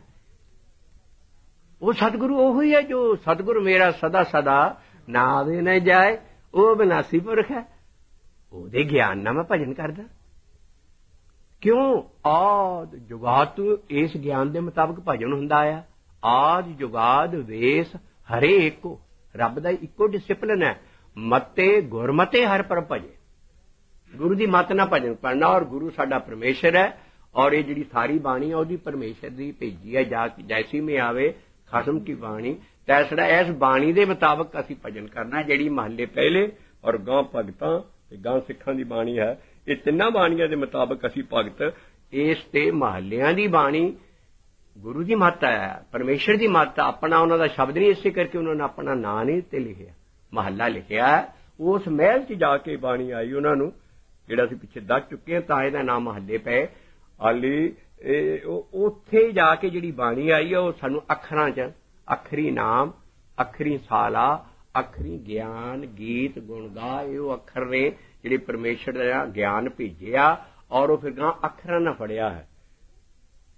ਉਹ ਸਤਿਗੁਰੂ ਉਹ ਹੀ ਹੈ ਜੋ ਸਤਿਗੁਰੂ ਮੇਰਾ ਸਦਾ ਸਦਾ ਨਾ ਆਵੇ ਨਾ ਜਾਏ ਉਹ ਬਿਨਾਸੀ ਪੁਰਖ ਹੈ ਉਹਦੇ ਗਿਆਨ ਨਾਲ ਮੈਂ ਭਜਨ ਕਰਦਾ ਕਿਉਂ ਆਦ ਜੁਗਾਤ ਇਸ ਗਿਆਨ ਦੇ ਮੁਤਾਬਕ ਭਜਨ ਹੁੰਦਾ ਆ ਆਦ ਜੁਗਾਦ ਵੇਸ ਹਰੇ ਇੱਕੋ ਰੱਬ ਦਾ ਇੱਕੋ ਡਿਸਿਪਲਿਨ ਹੈ ਮਤੇ ਗੁਰਮਤੇ ਹਰ ਪਰ ਭਜੇ ਗੁਰੂ ਦੀ ਮੱਤ ਨਾਲ ਭਜਨ ਕਰਨਾ ਔਰ ਗੁਰੂ ਸਾਡਾ ਪਰਮੇਸ਼ਰ ਹੈ ਔਰ ਇਹ ਜਿਹੜੀ ਸਾਰੀ ਬਾਣੀ ਹੈ ਉਹਦੀ ਪਰਮੇਸ਼ਰ ਦੀ ਭੇਜੀ ਹੈ ਜਾ ਕੇ ਜੈਸੀ ਮੇ ਆਵੇ ਖਸਮ ਕੀ ਬਾਣੀ ਤੈਸੜਾ ਇਸ ਬਾਣੀ ਦੇ ਮੁਤਾਬਕ ਅਸੀਂ ਭਜਨ ਕਰਨਾ ਜਿਹੜੀ ਮਹੱਲੇ ਪਹਿਲੇ ਔਰ ਗਾਂ ਭਗਤਾਂ ਤੇ ਗਾਂ ਸਿੱਖਾਂ ਦੀ ਬਾਣੀ ਹੈ ਇਹ ਤਿੰਨਾਂ ਬਾਣੀਆਂ ਦੇ ਮੁਤਾਬਕ ਅਸੀਂ ਭਗਤ ਇਸ ਤੇ ਮਹੱਲਿਆਂ ਦੀ ਬਾਣੀ ਗੁਰੂ ਦੀ ਮੱਤ ਹੈ ਪਰਮੇਸ਼ਰ ਦੀ ਮੱਤ ਆਪਣਾ ਉਹਨਾਂ ਦਾ ਸ਼ਬਦ ਨਹੀਂ ਇਸੇ ਕਰਕੇ ਉਹਨਾਂ ਨੇ ਆਪਣਾ ਨਾਂ ਨਹੀਂ ਤੇ ਲਿਖਿਆ ਮਹੱਲਾ ਲਿਖਿਆ ਉਸ ਮਹਿਲ 'ਚ ਜਾ ਕੇ ਬਾਣੀ ਆਈ ਉਹਨਾਂ ਨੂੰ ਜਿਹੜਾ ਅਸੀਂ ਪਿੱਛੇ ਦੱਸ ਚੁੱਕੇ ਹਾਂ ਤਾਂ ਇਹਦਾ ਨਾਮ ਮਹੱਲੇ ਪਏ ਹਾਲੀ ਉੱਥੇ ਜਾ ਕੇ ਜਿਹੜੀ ਬਾਣੀ ਆਈ ਹੈ ਉਹ ਸਾਨੂੰ ਅੱਖਰਾਂ 'ਚ ਅੱਖਰੀ ਨਾਮ ਅੱਖਰੀ ਸਾਲਾ ਅੱਖਰੀ ਗਿਆਨ ਗੀਤ ਗੁਣ ਗਾ ਇਹ ਉਹ ਅੱਖਰ ਨੇ ਜਿਹੜੇ ਪਰਮੇਸ਼ਰ ਦਾ ਗਿਆਨ ਭੇਜਿਆ ਔਰ ਉਹ ਫਿਰ ਗਾਂ ਅੱਖਰਾਂ ਨਾਲ ਫੜਿਆ ਹੈ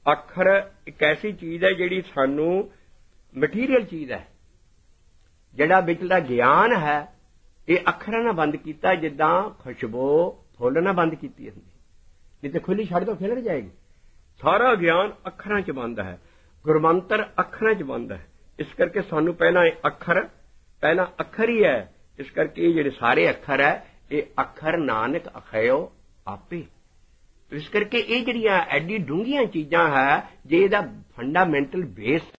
ਅੱਖਰ ਇੱਕ ਐਸੀ ਚੀਜ਼ ਹੈ ਜਿਹੜੀ ਸਾਨੂੰ ਮਟੀਰੀਅਲ ਚੀਜ਼ ਹੈ। ਜਿਹੜਾ ਵਿਚਲਾ ਗਿਆਨ ਹੈ ਇਹ ਅੱਖਰਾਂ ਨਾਲ ਬੰਦ ਕੀਤਾ, ਜਿੱਦਾਂ ਖੁਸ਼ਬੂ ਫੁੱਲ ਨਾਲ ਬੰਦ ਕੀਤੀ ਹੁੰਦੀ, ਨਹੀਂ ਤੇ ਖੁੱਲੀ ਛੱਡ ਦੋ ਖਿਲਰ ਜਾਏਗੀ। ਸਾਰਾ ਗਿਆਨ ਅੱਖਰਾਂ 'ਚ ਬੰਦ ਹੈ, ਗੁਰਮੰਤਰ ਅੱਖਰਾਂ 'ਚ ਬੰਦ ਹੈ। ਇਸ ਕਰਕੇ ਸਾਨੂੰ ਪਹਿਲਾਂ ਇਹ ਅੱਖਰ ਪਹਿਲਾਂ ਅੱਖਰ ਹੀ ਹੈ। ਇਸ ਕਰਕੇ ਇਹ ਜਿਹੜੇ ਸਾਰੇ ਅੱਖਰ ਹੈ ਇਹ ਅੱਖਰ ਨਾਨਕ ਅਖਿਓ ਆਪੇ। ਇਸ ਕਰਕੇ ਇਹ ਜਿਹੜੀਆਂ ਐਡੀ ਡੂੰਘੀਆਂ ਚੀਜ਼ਾਂ ਹੈ, ਜੇ ਇਹਦਾ ਫੰਡਾਮੈਂਟਲ ਬੇਸ